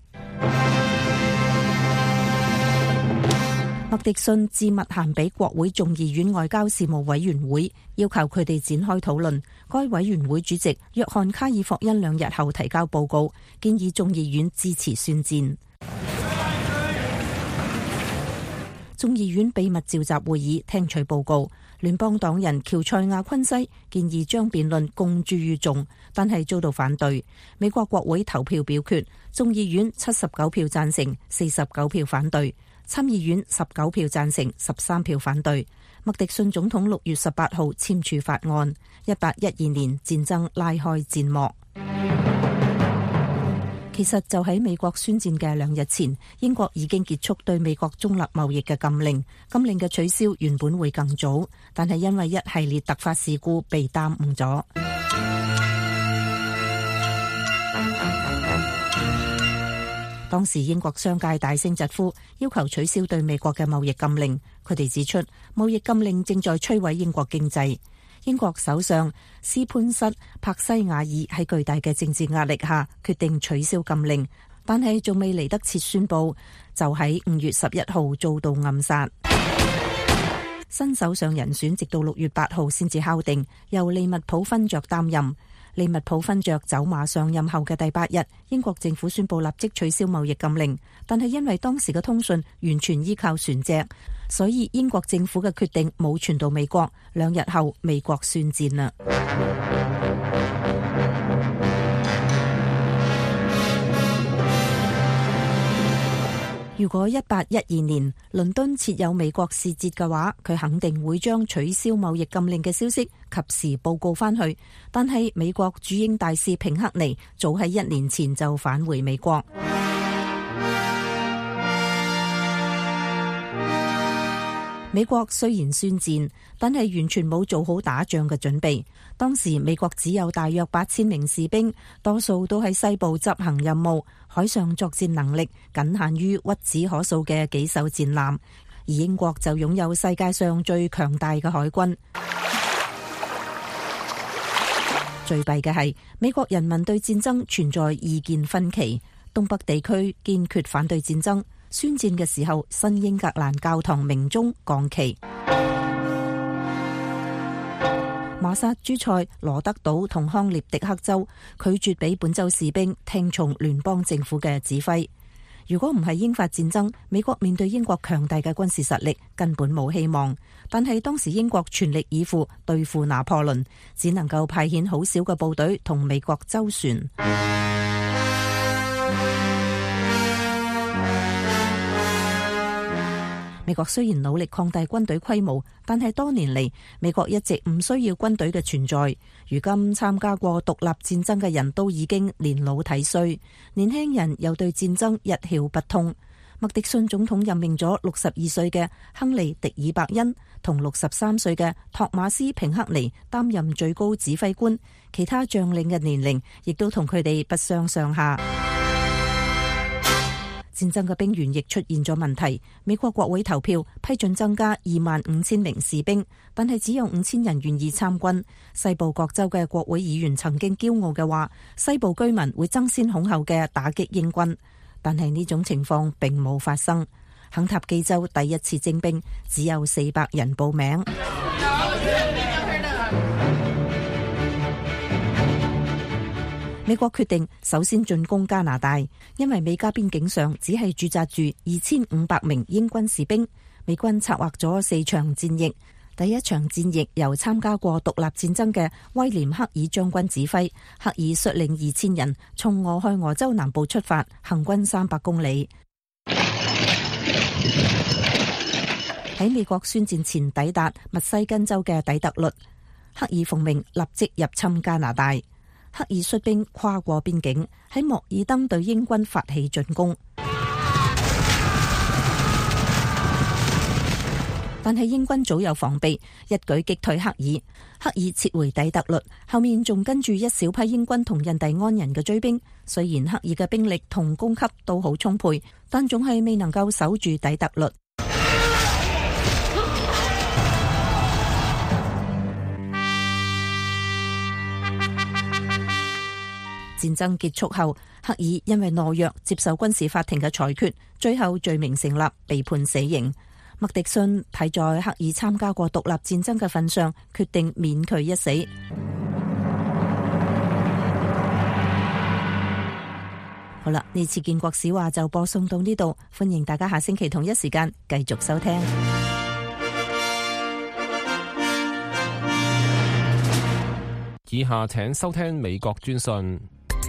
麥迪遜致密函俾國會眾議院外交事務委員會，要求佢哋展開討論。該委員會主席約翰卡爾霍恩兩日後提交報告，建議眾議院支持宣戰。眾議院秘密召集會議聽取報告，聯邦黨人喬塞亞昆西建議將辯論公諸於眾，但係遭到反對。美國國會投票表決，眾議院七十九票贊成，四十九票反對；參議院十九票贊成，十三票反對。麥迪遜總統六月十八號簽署法案，一八一二年戰爭拉開戰幕。其實就喺美國宣戰嘅兩日前，英國已經結束對美國中立貿易嘅禁令。禁令嘅取消原本會更早，但係因為一系列突發事故被耽誤咗。當時英國商界大聲疾呼，要求取消對美國嘅貿易禁令。佢哋指出，貿易禁令正在摧毀英國經濟。英國首相斯潘塞柏西瓦爾喺巨大嘅政治壓力下決定取消禁令，但係仲未嚟得切宣布，就喺五月十一號遭到暗殺。新首相人選直到六月八號先至敲定，由利物浦勳爵擔任。利物浦勳爵走馬上任後嘅第八日，英國政府宣布立即取消貿易禁令，但係因為當時嘅通訊完全依靠船隻，所以英國政府嘅決定冇傳到美國。兩日後，美國宣戰啦。如果一八一二年倫敦設有美國使節嘅話，佢肯定會將取消貿易禁令嘅消息及時報告翻去。但係美國駐英大使平克尼早喺一年前就返回美國。美國雖然宣戰，但係完全冇做好打仗嘅準備。當時美國只有大約八千名士兵，多數都喺西部執行任務，海上作戰能力僅限於屈指可數嘅幾艘戰艦，而英國就擁有世界上最強大嘅海軍。最弊嘅係，美國人民對戰爭存在意見分歧，東北地區堅決反對戰爭。宣戰嘅時候，新英格蘭教堂鳴鐘降旗。馬薩諸塞、羅德島同康涅狄克州拒絕俾本州士兵聽從聯邦政府嘅指揮。如果唔係英法戰爭，美國面對英國強大嘅軍事實力根本冇希望。但係當時英國全力以赴對付拿破崙，只能夠派遣好少嘅部隊同美國周旋。 美國雖然努力擴大軍隊規模，但係多年嚟美國一直唔需要軍隊嘅存在。如今參加過獨立戰爭嘅人都已經年老體衰，年輕人又對戰爭一竅不通。麥迪遜總統任命咗六十二歲嘅亨利·迪爾伯恩同六十三歲嘅托馬斯·平克尼擔任最高指揮官，其他將領嘅年齡亦都同佢哋不相上下。戰爭嘅兵源亦出現咗問題，美國國會投票批准增加二萬五千名士兵，但係只有五千人願意參軍。西部各州嘅國會議員曾經驕傲嘅話，西部居民會爭先恐後嘅打擊英軍，但係呢種情況並冇發生。肯塔基州第一次徵兵，只有四百人報名。美國決定首先進攻加拿大，因為美加邊境上只係駐紮住二千五百名英軍士兵。美軍策劃咗四場戰役，第一場戰役由參加過獨立戰爭嘅威廉克爾將軍指揮，克爾率領二千人從俄亥俄州南部出發，行軍三百公里。喺美國宣戰前抵達密西根州嘅底特律，克爾奉命立即入侵加拿大。克爾率兵跨過邊境，喺莫爾登對英軍發起進攻，但係英軍早有防備，一舉擊退克爾。克爾撤回底特律，後面仲跟住一小批英軍同印第安人嘅追兵。雖然克爾嘅兵力同供給都好充沛，但總係未能夠守住底特律。戰爭結束後，克爾因為懦弱接受軍事法庭嘅裁決，最後罪名成立，被判死刑。麥迪遜睇在克爾參加過獨立戰爭嘅份上，決定免佢一死。好啦，呢次建國史話就播送到呢度，歡迎大家下星期同一時間繼續收聽。 以下請收聽美國專訊。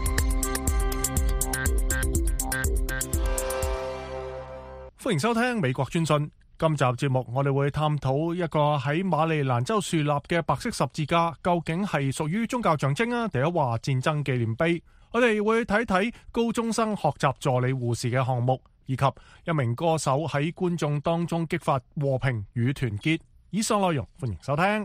歡迎收聽美國專訊。今集節目我哋會探討一個喺馬里蘭州樹立嘅白色十字架，究竟係屬於宗教象徵啊，定係話戰爭紀念碑？我哋會睇睇高中生學習助理護士嘅項目，以及一名歌手喺觀眾當中激發和平與團結。以上內容歡迎收聽。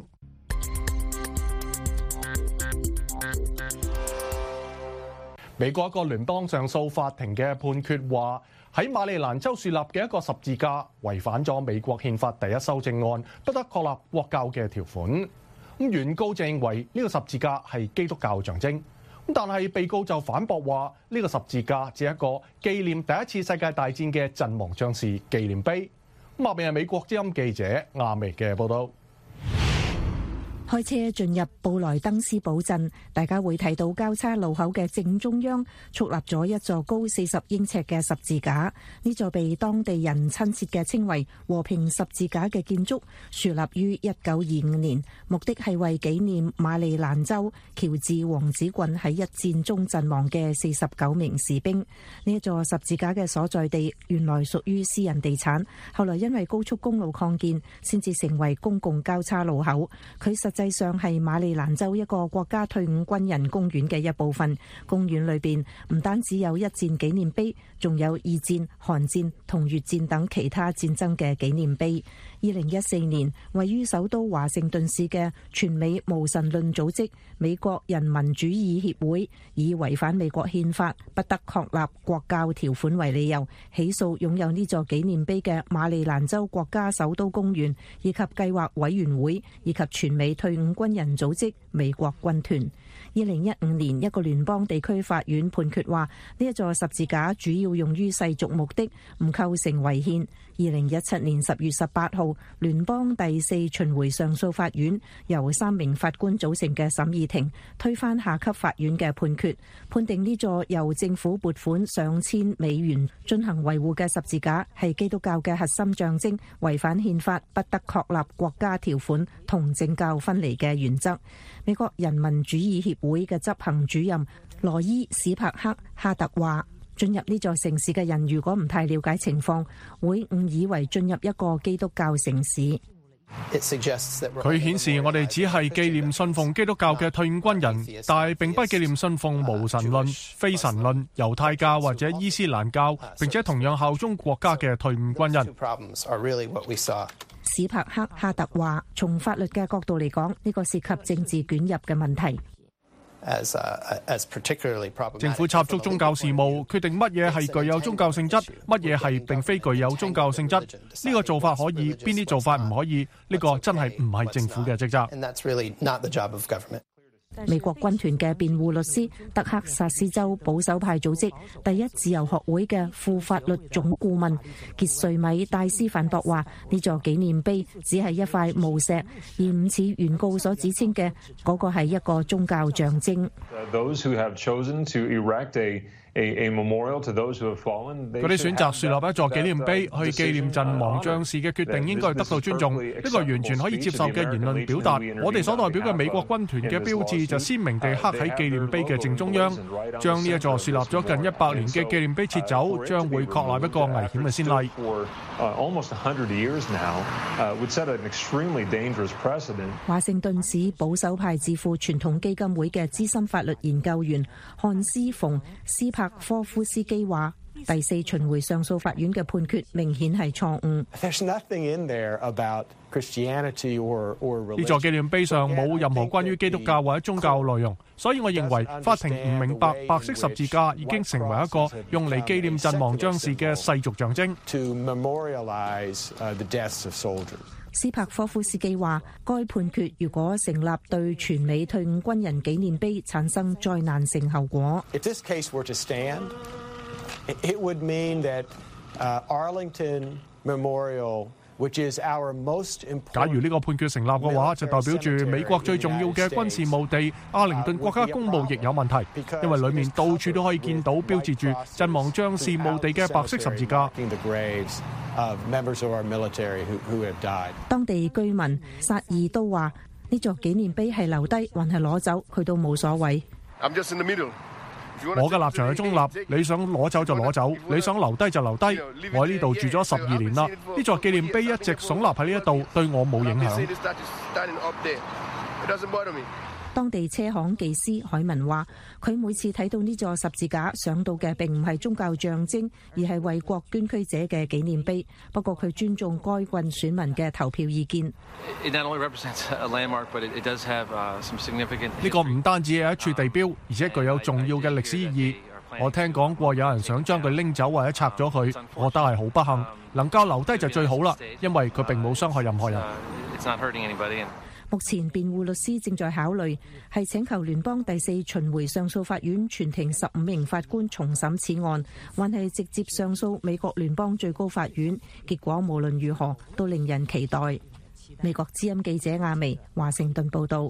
美國一個聯邦上訴法庭嘅判決話，喺馬里蘭州樹立嘅一個十字架違反咗美國憲法第一修正案不得確立國教嘅條款。咁原告就認為呢個十字架係基督教象徵，咁但係被告就反駁話呢個十字架只係一個紀念第一次世界大戰嘅陣亡將士紀念碑。咁下面係美國之音記者亞薇嘅報道。 開車進入布萊登斯堡鎮，大家會睇到交叉路口嘅正中央矗立咗一座高四十英尺嘅十字架。呢座被當地人親切嘅稱為和平十字架嘅建築，樹立於一九二五年，目的係為紀念馬里蘭州喬治王子郡喺一戰中陣亡嘅四十九名士兵。呢一座十字架嘅所在地原來屬於私人地產，後來因為高速公路擴建，先至成為公共交叉路口。佢實實際上係馬里蘭州一個國家退伍軍人公園嘅一部分。公園裏邊唔單止有一戰紀念碑，仲有二戰、韓戰同越戰等其他戰爭嘅紀念碑。二零一四年，位於首都華盛頓市嘅全美無神論組織美國人民主義協會，以違反美國憲法不得確立國教條款為理由，起訴擁有呢座紀念碑嘅馬里蘭州國家首都公園以及計劃委員會以及全美退伍軍人組織美國軍團。二零一五年，一個聯邦地區法院判決話，呢一座十字架主要用於世俗目的，唔構成違憲。二零一七年十月十八號，聯邦第四巡迴上訴法院由三名法官組成嘅審議庭推翻下級法院嘅判決，判定呢座由政府撥款上千美元進行維護嘅十字架係基督教嘅核心象徵，違反憲法不得確立國家條款同政教分離嘅原則。美國人民主義協會嘅執行主任羅伊史柏克哈特話： 進入呢座城市嘅人如果唔太了解情況，會誤以為進入一個基督教城市。 佢顯示我哋只係紀念信奉基督教嘅退伍軍人，但係並不紀念信奉無神論、非神論、猶太教或者伊斯蘭教，並且同樣效忠國家嘅退伍軍人。 史柏克哈特話：從法律嘅角度嚟講，呢個涉及政治捲入嘅問題。 政府插足宗教事務，決定乜嘢係具有宗教性質，乜嘢係並非具有宗教性質。呢個做法可以，邊啲做法唔可以？呢個真係唔係政府嘅職責。 美國軍團嘅辯護律師、德克薩斯州保守派組織第一自由學會嘅副法律總顧問傑瑞米戴斯反駁話：呢座紀念碑只係一塊墓石，而唔似原告所指稱嘅嗰個係一個宗教象徵。 嗰啲選擇樹立一座紀念碑去紀念陣亡將士嘅決定應該得到尊重，呢個完全可以接受嘅言論表達。我哋所代表嘅美國軍團嘅標誌就鮮明地刻喺紀念碑嘅正中央。將呢一座樹立咗近一百年嘅紀念碑撤走，將會確立一個危險嘅先例。 華盛頓市保守派智庫傳統基金會嘅資深法律研究員漢斯馮斯柏科夫斯基話：第四巡迴上訴法院嘅判決明顯係錯誤。 呢座紀念碑上冇任何關於基督教或者宗教內容，所以我認為法庭唔明白白色十字架已經成為一個用嚟紀念陣亡將士嘅世俗象徵。 斯帕科夫斯基話：該判決如果成立，對全美退伍軍人紀念碑產生災難性後果。 假如呢個判決成立嘅話，就代表住美國最重要嘅軍事墓地阿靈頓國家公墓亦有問題，因為裡面到處都可以見到標誌住陣亡將士墓地嘅白色十字架。 當地居民薩爾都話：呢座紀念碑係留低還係攞走，佢都冇所謂。 我嘅立場係中立，你想攞走就攞走，你想留低就留低。我喺呢度住咗十二年啦，呢座紀念碑一直聳立喺呢一度，對我冇影響。 當地車行技師海文話：佢每次睇到呢座十字架，想到嘅並唔係宗教象徵，而係為國捐軀者嘅紀念碑。不過佢尊重該郡選民嘅投票意見。 呢個唔單止係一處地標，而且具有重要嘅歷史意義。我聽講過有人想將佢拎走或者拆咗佢，我覺得係好不幸。能夠留低就最好啦，因為佢並冇傷害任何人。 目前辯護律師正在考慮係請求聯邦第四巡迴上訴法院全庭十五名法官重審此案，還係直接上訴美國聯邦最高法院。結果無論如何都令人期待。美國之音記者亞薇華盛頓報道。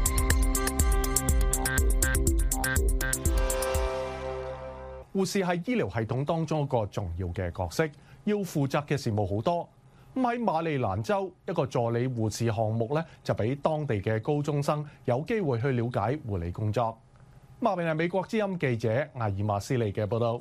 護士係醫療系統當中一個重要嘅角色，要負責嘅事務好多。咁喺馬里蘭州一個助理護士項目咧，就俾當地嘅高中生有機會去了解護理工作。下面係美國之音記者艾爾馬斯利嘅報道。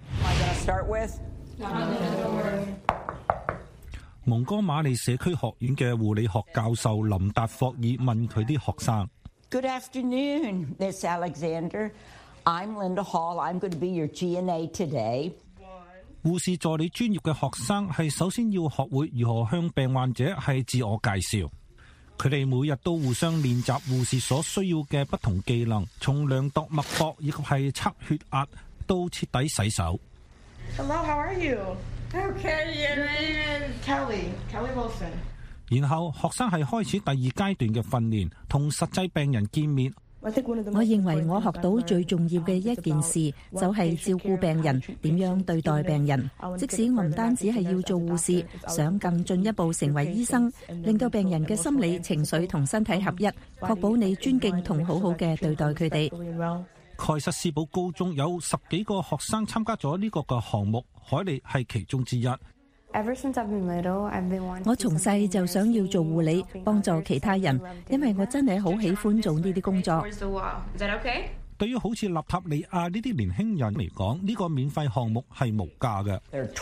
蒙哥馬利社區學院嘅護理學教授林達霍爾問佢啲學生 ：Good afternoon, Miss Alexander. I'm Linda Hall. I'm going to be your G N A today. 護士助理專業嘅學生係首先要學會如何向病患者係自我介紹。佢哋每日都互相練習護士所需要嘅不同技能，從量度脈搏以及係測血壓到徹底洗手。 Hello, how are you? Okay, your name is Kelly. Kelly Wilson. 然後學生係開始第二階段嘅訓練，同實際病人見面。 我認為我學到最重要嘅一件事就係照顧病人，點樣對待病人。即使我唔單止係要做護士，想更進一步成為醫生，令到病人嘅心理、情緒同身體合一，確保你尊敬同好好嘅對待佢哋。 蓋瑟斯堡高中有十幾個學生參加咗呢個嘅項目，海莉係其中之一。 我從細就想要做護理，幫助其他人，因為我真係好喜歡做呢啲工作。 對於好似納塔利亞呢啲年輕人嚟講，呢個免費項目係無價嘅。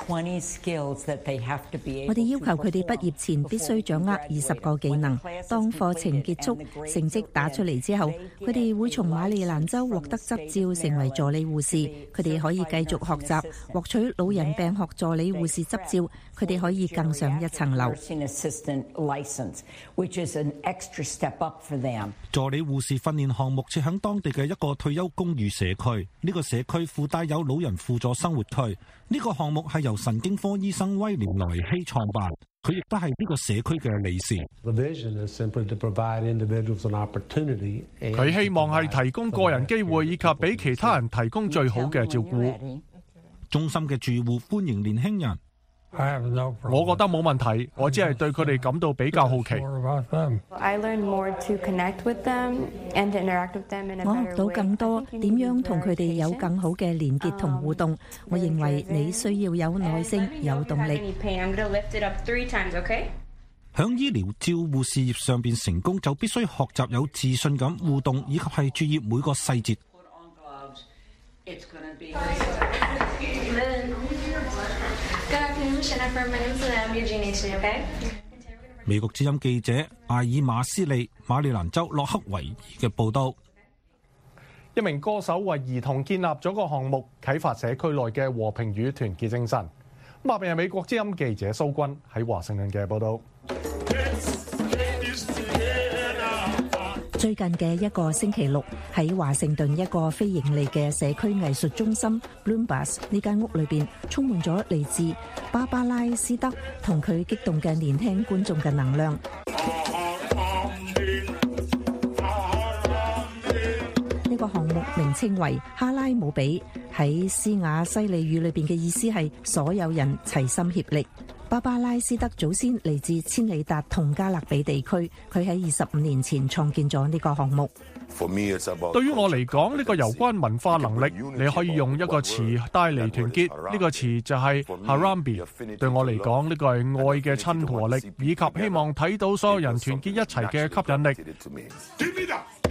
我哋要求佢哋畢業前必須掌握二十個技能。當課程結束，成績打出嚟之後，佢哋會從馬里蘭州獲得執照，成為助理護士。佢哋可以繼續學習，獲取老人病學助理護士執照。佢哋可以更上一層樓。 助理護士訓練項目設響當地嘅一個退休公寓社區，呢個社區附帶有老人輔助生活區。呢個項目係由神經科醫生威廉萊希創辦，佢亦都係呢個社區嘅理事。 佢希望係提供個人機會，以及俾其他人提供最好嘅照顧。 中心嘅住戶歡迎年輕人。 我覺得冇問題，我只係對佢哋感到比較好奇。 我學到更多點樣同佢哋有更好嘅連結同互動。我認為你需要有耐性、有動力。 響醫療照護事業上邊成功，就必須學習有自信咁互動，以及係注意每個細節。美國之音記者艾爾馬斯利，馬里蘭州洛克維爾嘅報道。 一名歌手為兒童建立咗個項目，啟發社區內嘅和平與團結精神。下邊係美國之音記者蘇君喺華盛頓嘅報道。 最近嘅一個星期六，喺華盛頓一個非盈利嘅社區藝術中心 Bloomberg 呢間屋裏邊，充滿咗嚟自芭芭拉斯德同佢激動嘅年輕觀眾嘅能量。呢個項目名稱為哈拉姆比，喺斯瓦西里語裏邊嘅意思係所有人齊心協力。芭芭拉斯德祖先嚟自千里達同加勒比地區，佢喺二十五年前創建咗呢個項目。 對於我嚟講，呢個有關文化能力，你可以用一個詞帶嚟團結，呢個詞就係 Harambe。對我嚟講，呢個係愛嘅親和力，以及希望睇到所有人團結一齊嘅吸引力。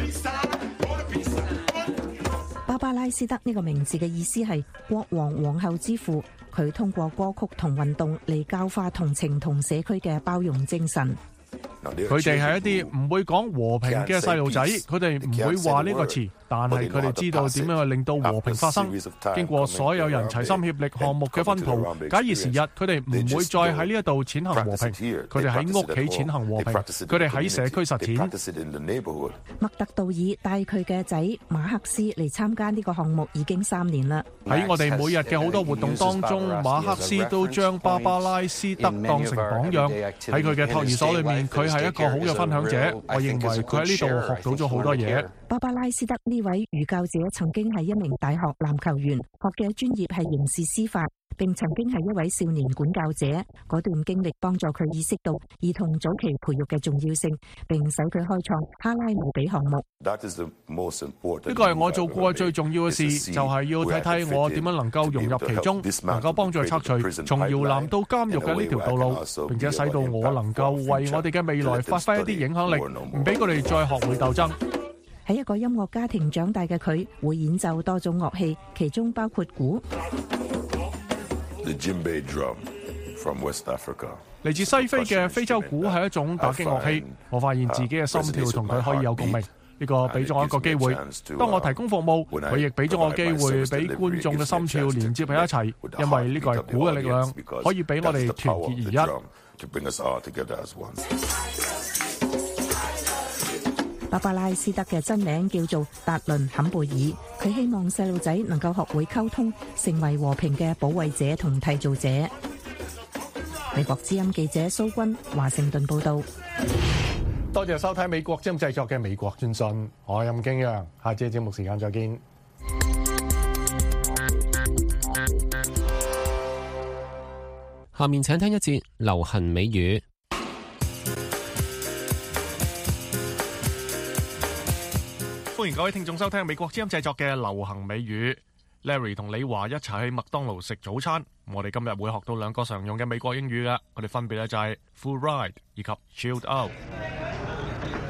芭芭拉斯德呢個名字嘅意思係國王皇后之父。佢通過歌曲同運動嚟教化同情同社區嘅包容精神。 佢哋係一啲唔會講和平嘅細路仔，佢哋唔會話呢個詞，但係佢哋知道點樣去令到和平發生。經過所有人齊心協力項目嘅薰陶，假以時日，佢哋唔會再喺呢一度踐行和平，佢哋喺屋企踐行和平，佢哋喺社區實踐。 麥特道爾帶佢嘅仔馬克斯嚟參加呢個項目已經三年啦。 喺我哋每日嘅好多活動當中，馬克斯都將芭芭拉斯德當成榜樣。喺佢嘅托兒所裏面，佢係一個好嘅分享者。我認為佢喺呢度學到咗好多嘢。 芭芭拉斯德呢位寓教者曾經係一名大學籃球員，學嘅專業係刑事司法，並曾經係一位少年管教者。嗰段經歷幫助佢意識到兒童早期培育嘅重要性，並使佢開創哈拉姆比項目。 呢個係我做過最重要嘅事，就係要睇睇我點樣能夠融入其中，能夠幫助拆除從搖籃到監獄嘅呢條道路，並且使到我能夠為我哋嘅未來發揮一啲影響力，唔俾佢哋再學會鬥爭。 喺一個音樂家庭長大嘅佢，會演奏多種樂器，其中包括鼓。 嚟自西非嘅非洲鼓係一種打擊樂器，我發現自己嘅心跳同佢可以有共鳴，呢個俾咗我一個機會。當我提供服務，佢亦俾咗我機會俾觀眾嘅心跳連接喺一齊，因為呢個係鼓嘅力量，可以俾我哋團結而一。 芭芭拉斯德嘅真名叫做達倫坎貝爾，佢希望細路仔能夠學會溝通，成為和平嘅保衛者同締造者。美國之音記者蘇君華盛頓報道。 多謝收睇美國之音製作嘅美國專訊，我係任敬陽，下次節目時間再見。 下面請聽一節流行美語。 歡迎各位聽眾收聽美國之音製作嘅流行美語。Larry 同李華一齊去麥當勞食早餐，我哋今日會學到兩個常用嘅美國英語嘅，我哋分別咧就係 full ride 以及 chilled out。Hey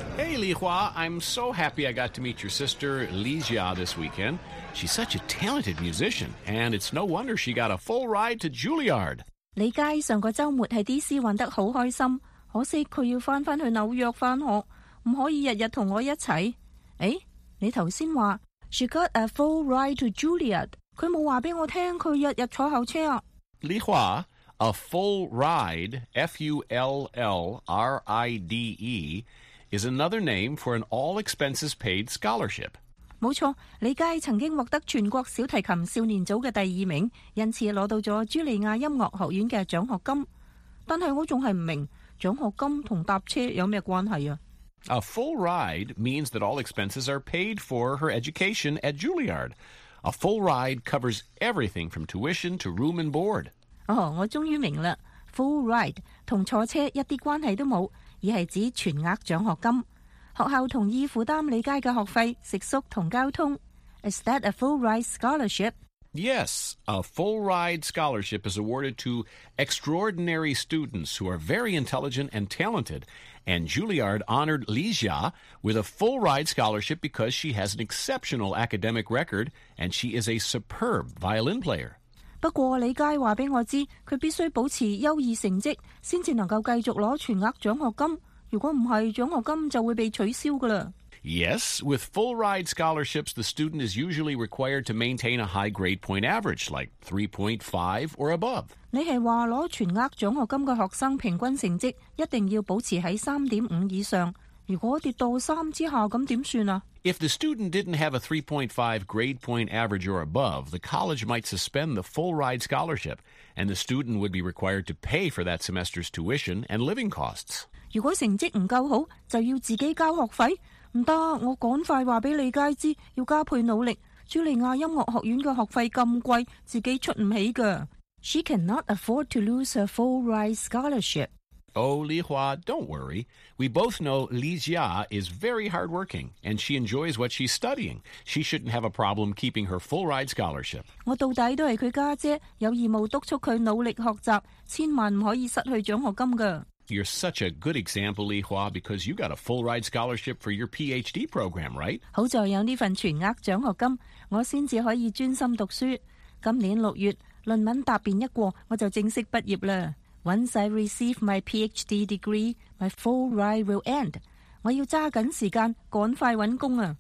Li Hua. I'm so happy I got to meet your sister, Li Jia, this weekend. She's such a talented musician, and it's no wonder she got a full ride to Juilliard. 李佳上個週末喺 D C 玩得好開心，可惜佢要返返去紐約返學，唔可以日日同我一齊。誒，你頭先話 She got a full ride to Juilliard， 佢冇話俾我聽佢日日坐校車啊。 Li Hua, a full ride, F U L L R I D E, is another name for an all-expenses-paid scholarship. 冇錯，李佳曾經獲得全國小提琴少年組嘅第二名，因此攞到咗茱莉亞音樂學院嘅獎學金。但係我仲係唔明獎學金同搭車有咩關係啊？ A full ride means that all expenses are paid for her education at Juilliard. A full ride covers everything from tuition to room and board. 哦，我終於明啦 ，full ride 同坐車一啲關係都冇，而係指全額獎學金。學校同意負擔李佳嘅學費、食宿同交通。Is that a full ride scholarship? Yes, a full ride scholarship is awarded to extraordinary students who are very intelligent and talented, and Juilliard honored Li Jia with a full ride scholarship because she has an exceptional academic record and she is a superb violin player. 不過李佳話俾我知，佢必須保持優異成績，先至能夠繼續攞全額獎學金。如果唔係，獎學金就會被取消㗎啦。 Yes, with full ride scholarships, the student is usually required to maintain a high grade point average, like three point five or above. 你係話攞全額獎學金嘅學生平均成績一定要保持喺三點五以上，如果跌到三之下，咁點算啊？ If the student didn't have a three point five grade point average or above, the college might suspend the full ride scholarship, and the student would be required to pay for that semester's tuition and living costs. 如果成績唔夠好，就要自己交學費？唔得，我趕快話俾李佳知，要加倍努力。茱莉亞音樂學院嘅學費咁貴，自己出唔起㗎。She cannot afford to lose her full ride scholarship. Oh, Li Hua, don't worry. We both know Li Jia is very hardworking, and she enjoys what she's studying. She shouldn't have a problem keeping her full ride scholarship. 我到底都係佢家姐，有義務督促佢努力學習，千萬唔可以失去獎學金㗎。 You're such a good example, Li Hua, because you got a full ride scholarship for your P H D program, right? 好在有呢份全額獎學金，我先至可以專心讀書。今年六月論文答辯一過，我就正式畢業啦。Once I receive my P H D degree, my full ride will end. 我要揸緊時間，趕快揾工啊！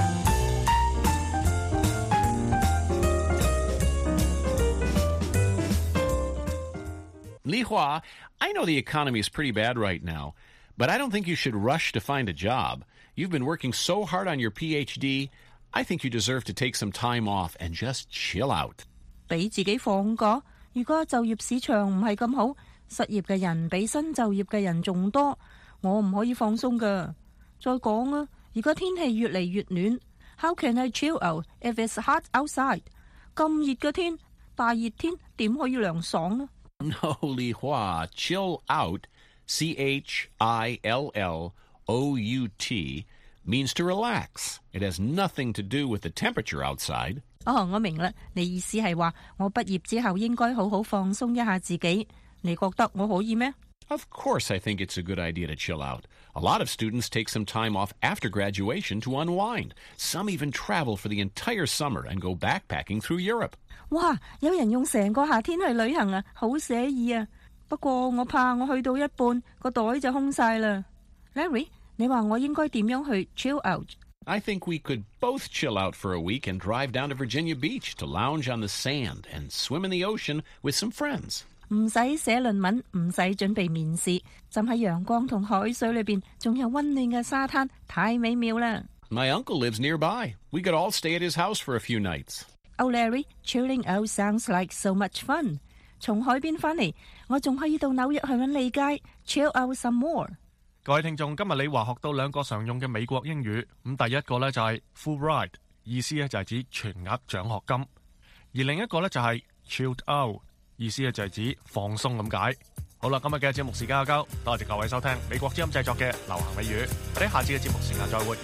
Li Hua, I know the economy is pretty bad right now, but I don't think you should rush to find a job. You've been working so hard on your P H D, I think you deserve to take some time off and just chill out. 俾自己放假，而家就業市場唔係咁好，失業嘅人比新就業嘅人仲多，我唔可以放鬆㗎。再講啊，而家天氣越嚟越暖 ，How can I chill out if it's hot outside？ 咁熱嘅天，大熱天點可以涼爽呢？ No, Li Hua, chill out, C H I L L O U T, means to relax. It has nothing to do with the temperature outside. 哦，我明啦，你意思係話我畢業之後應該好好放鬆一下自己，你覺得我可以咩？ Of course I think it's a good idea to chill out. A lot of students take some time off after graduation to unwind. Some even travel for the entire summer and go backpacking through Europe. 哇！有人用成個夏天去旅行啊，好寫意啊！不過我怕我去到一半個袋就空晒啦。Larry， 你話我應該點樣去 chill out？ I think we could both chill out for a week and drive down to Virginia Beach to lounge on the sand and swim in the ocean with some friends. 唔使寫論文，唔使準備面試，浸喺陽光同海水裏邊，仲有溫暖嘅沙灘，太美妙啦！ My uncle lives nearby. We could all stay at his house for a few nights. Oh, Larry, chilling out sounds like so much fun. 從海邊返嚟，我仲可以到紐約去揾李佳 chill out some more. 各位聽眾，今日李華學到兩個常用嘅美國英語。咁第一個呢就係 full ride， 意思呢就係指全額獎學金；而另一個呢就係 chilled out， 意思呢就係指放鬆咁解。好啦，今日嘅節目時間有夠，多謝各位收聽美國之音製作嘅流行美語。我哋下次嘅節目時間再會。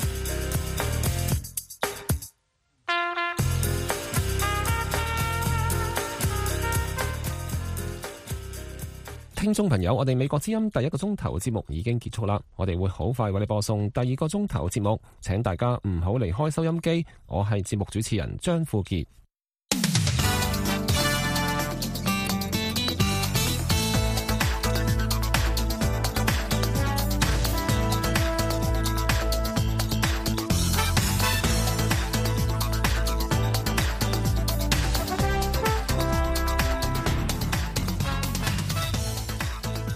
聽眾朋友，我哋美國之音第一個鐘頭節目已經結束啦，我哋會好快為你播送第二個鐘頭節目，請大家唔好離開收音機。我係節目主持人張富傑。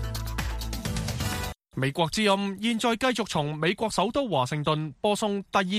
美國之音現在繼續從美國首都華盛頓播送第二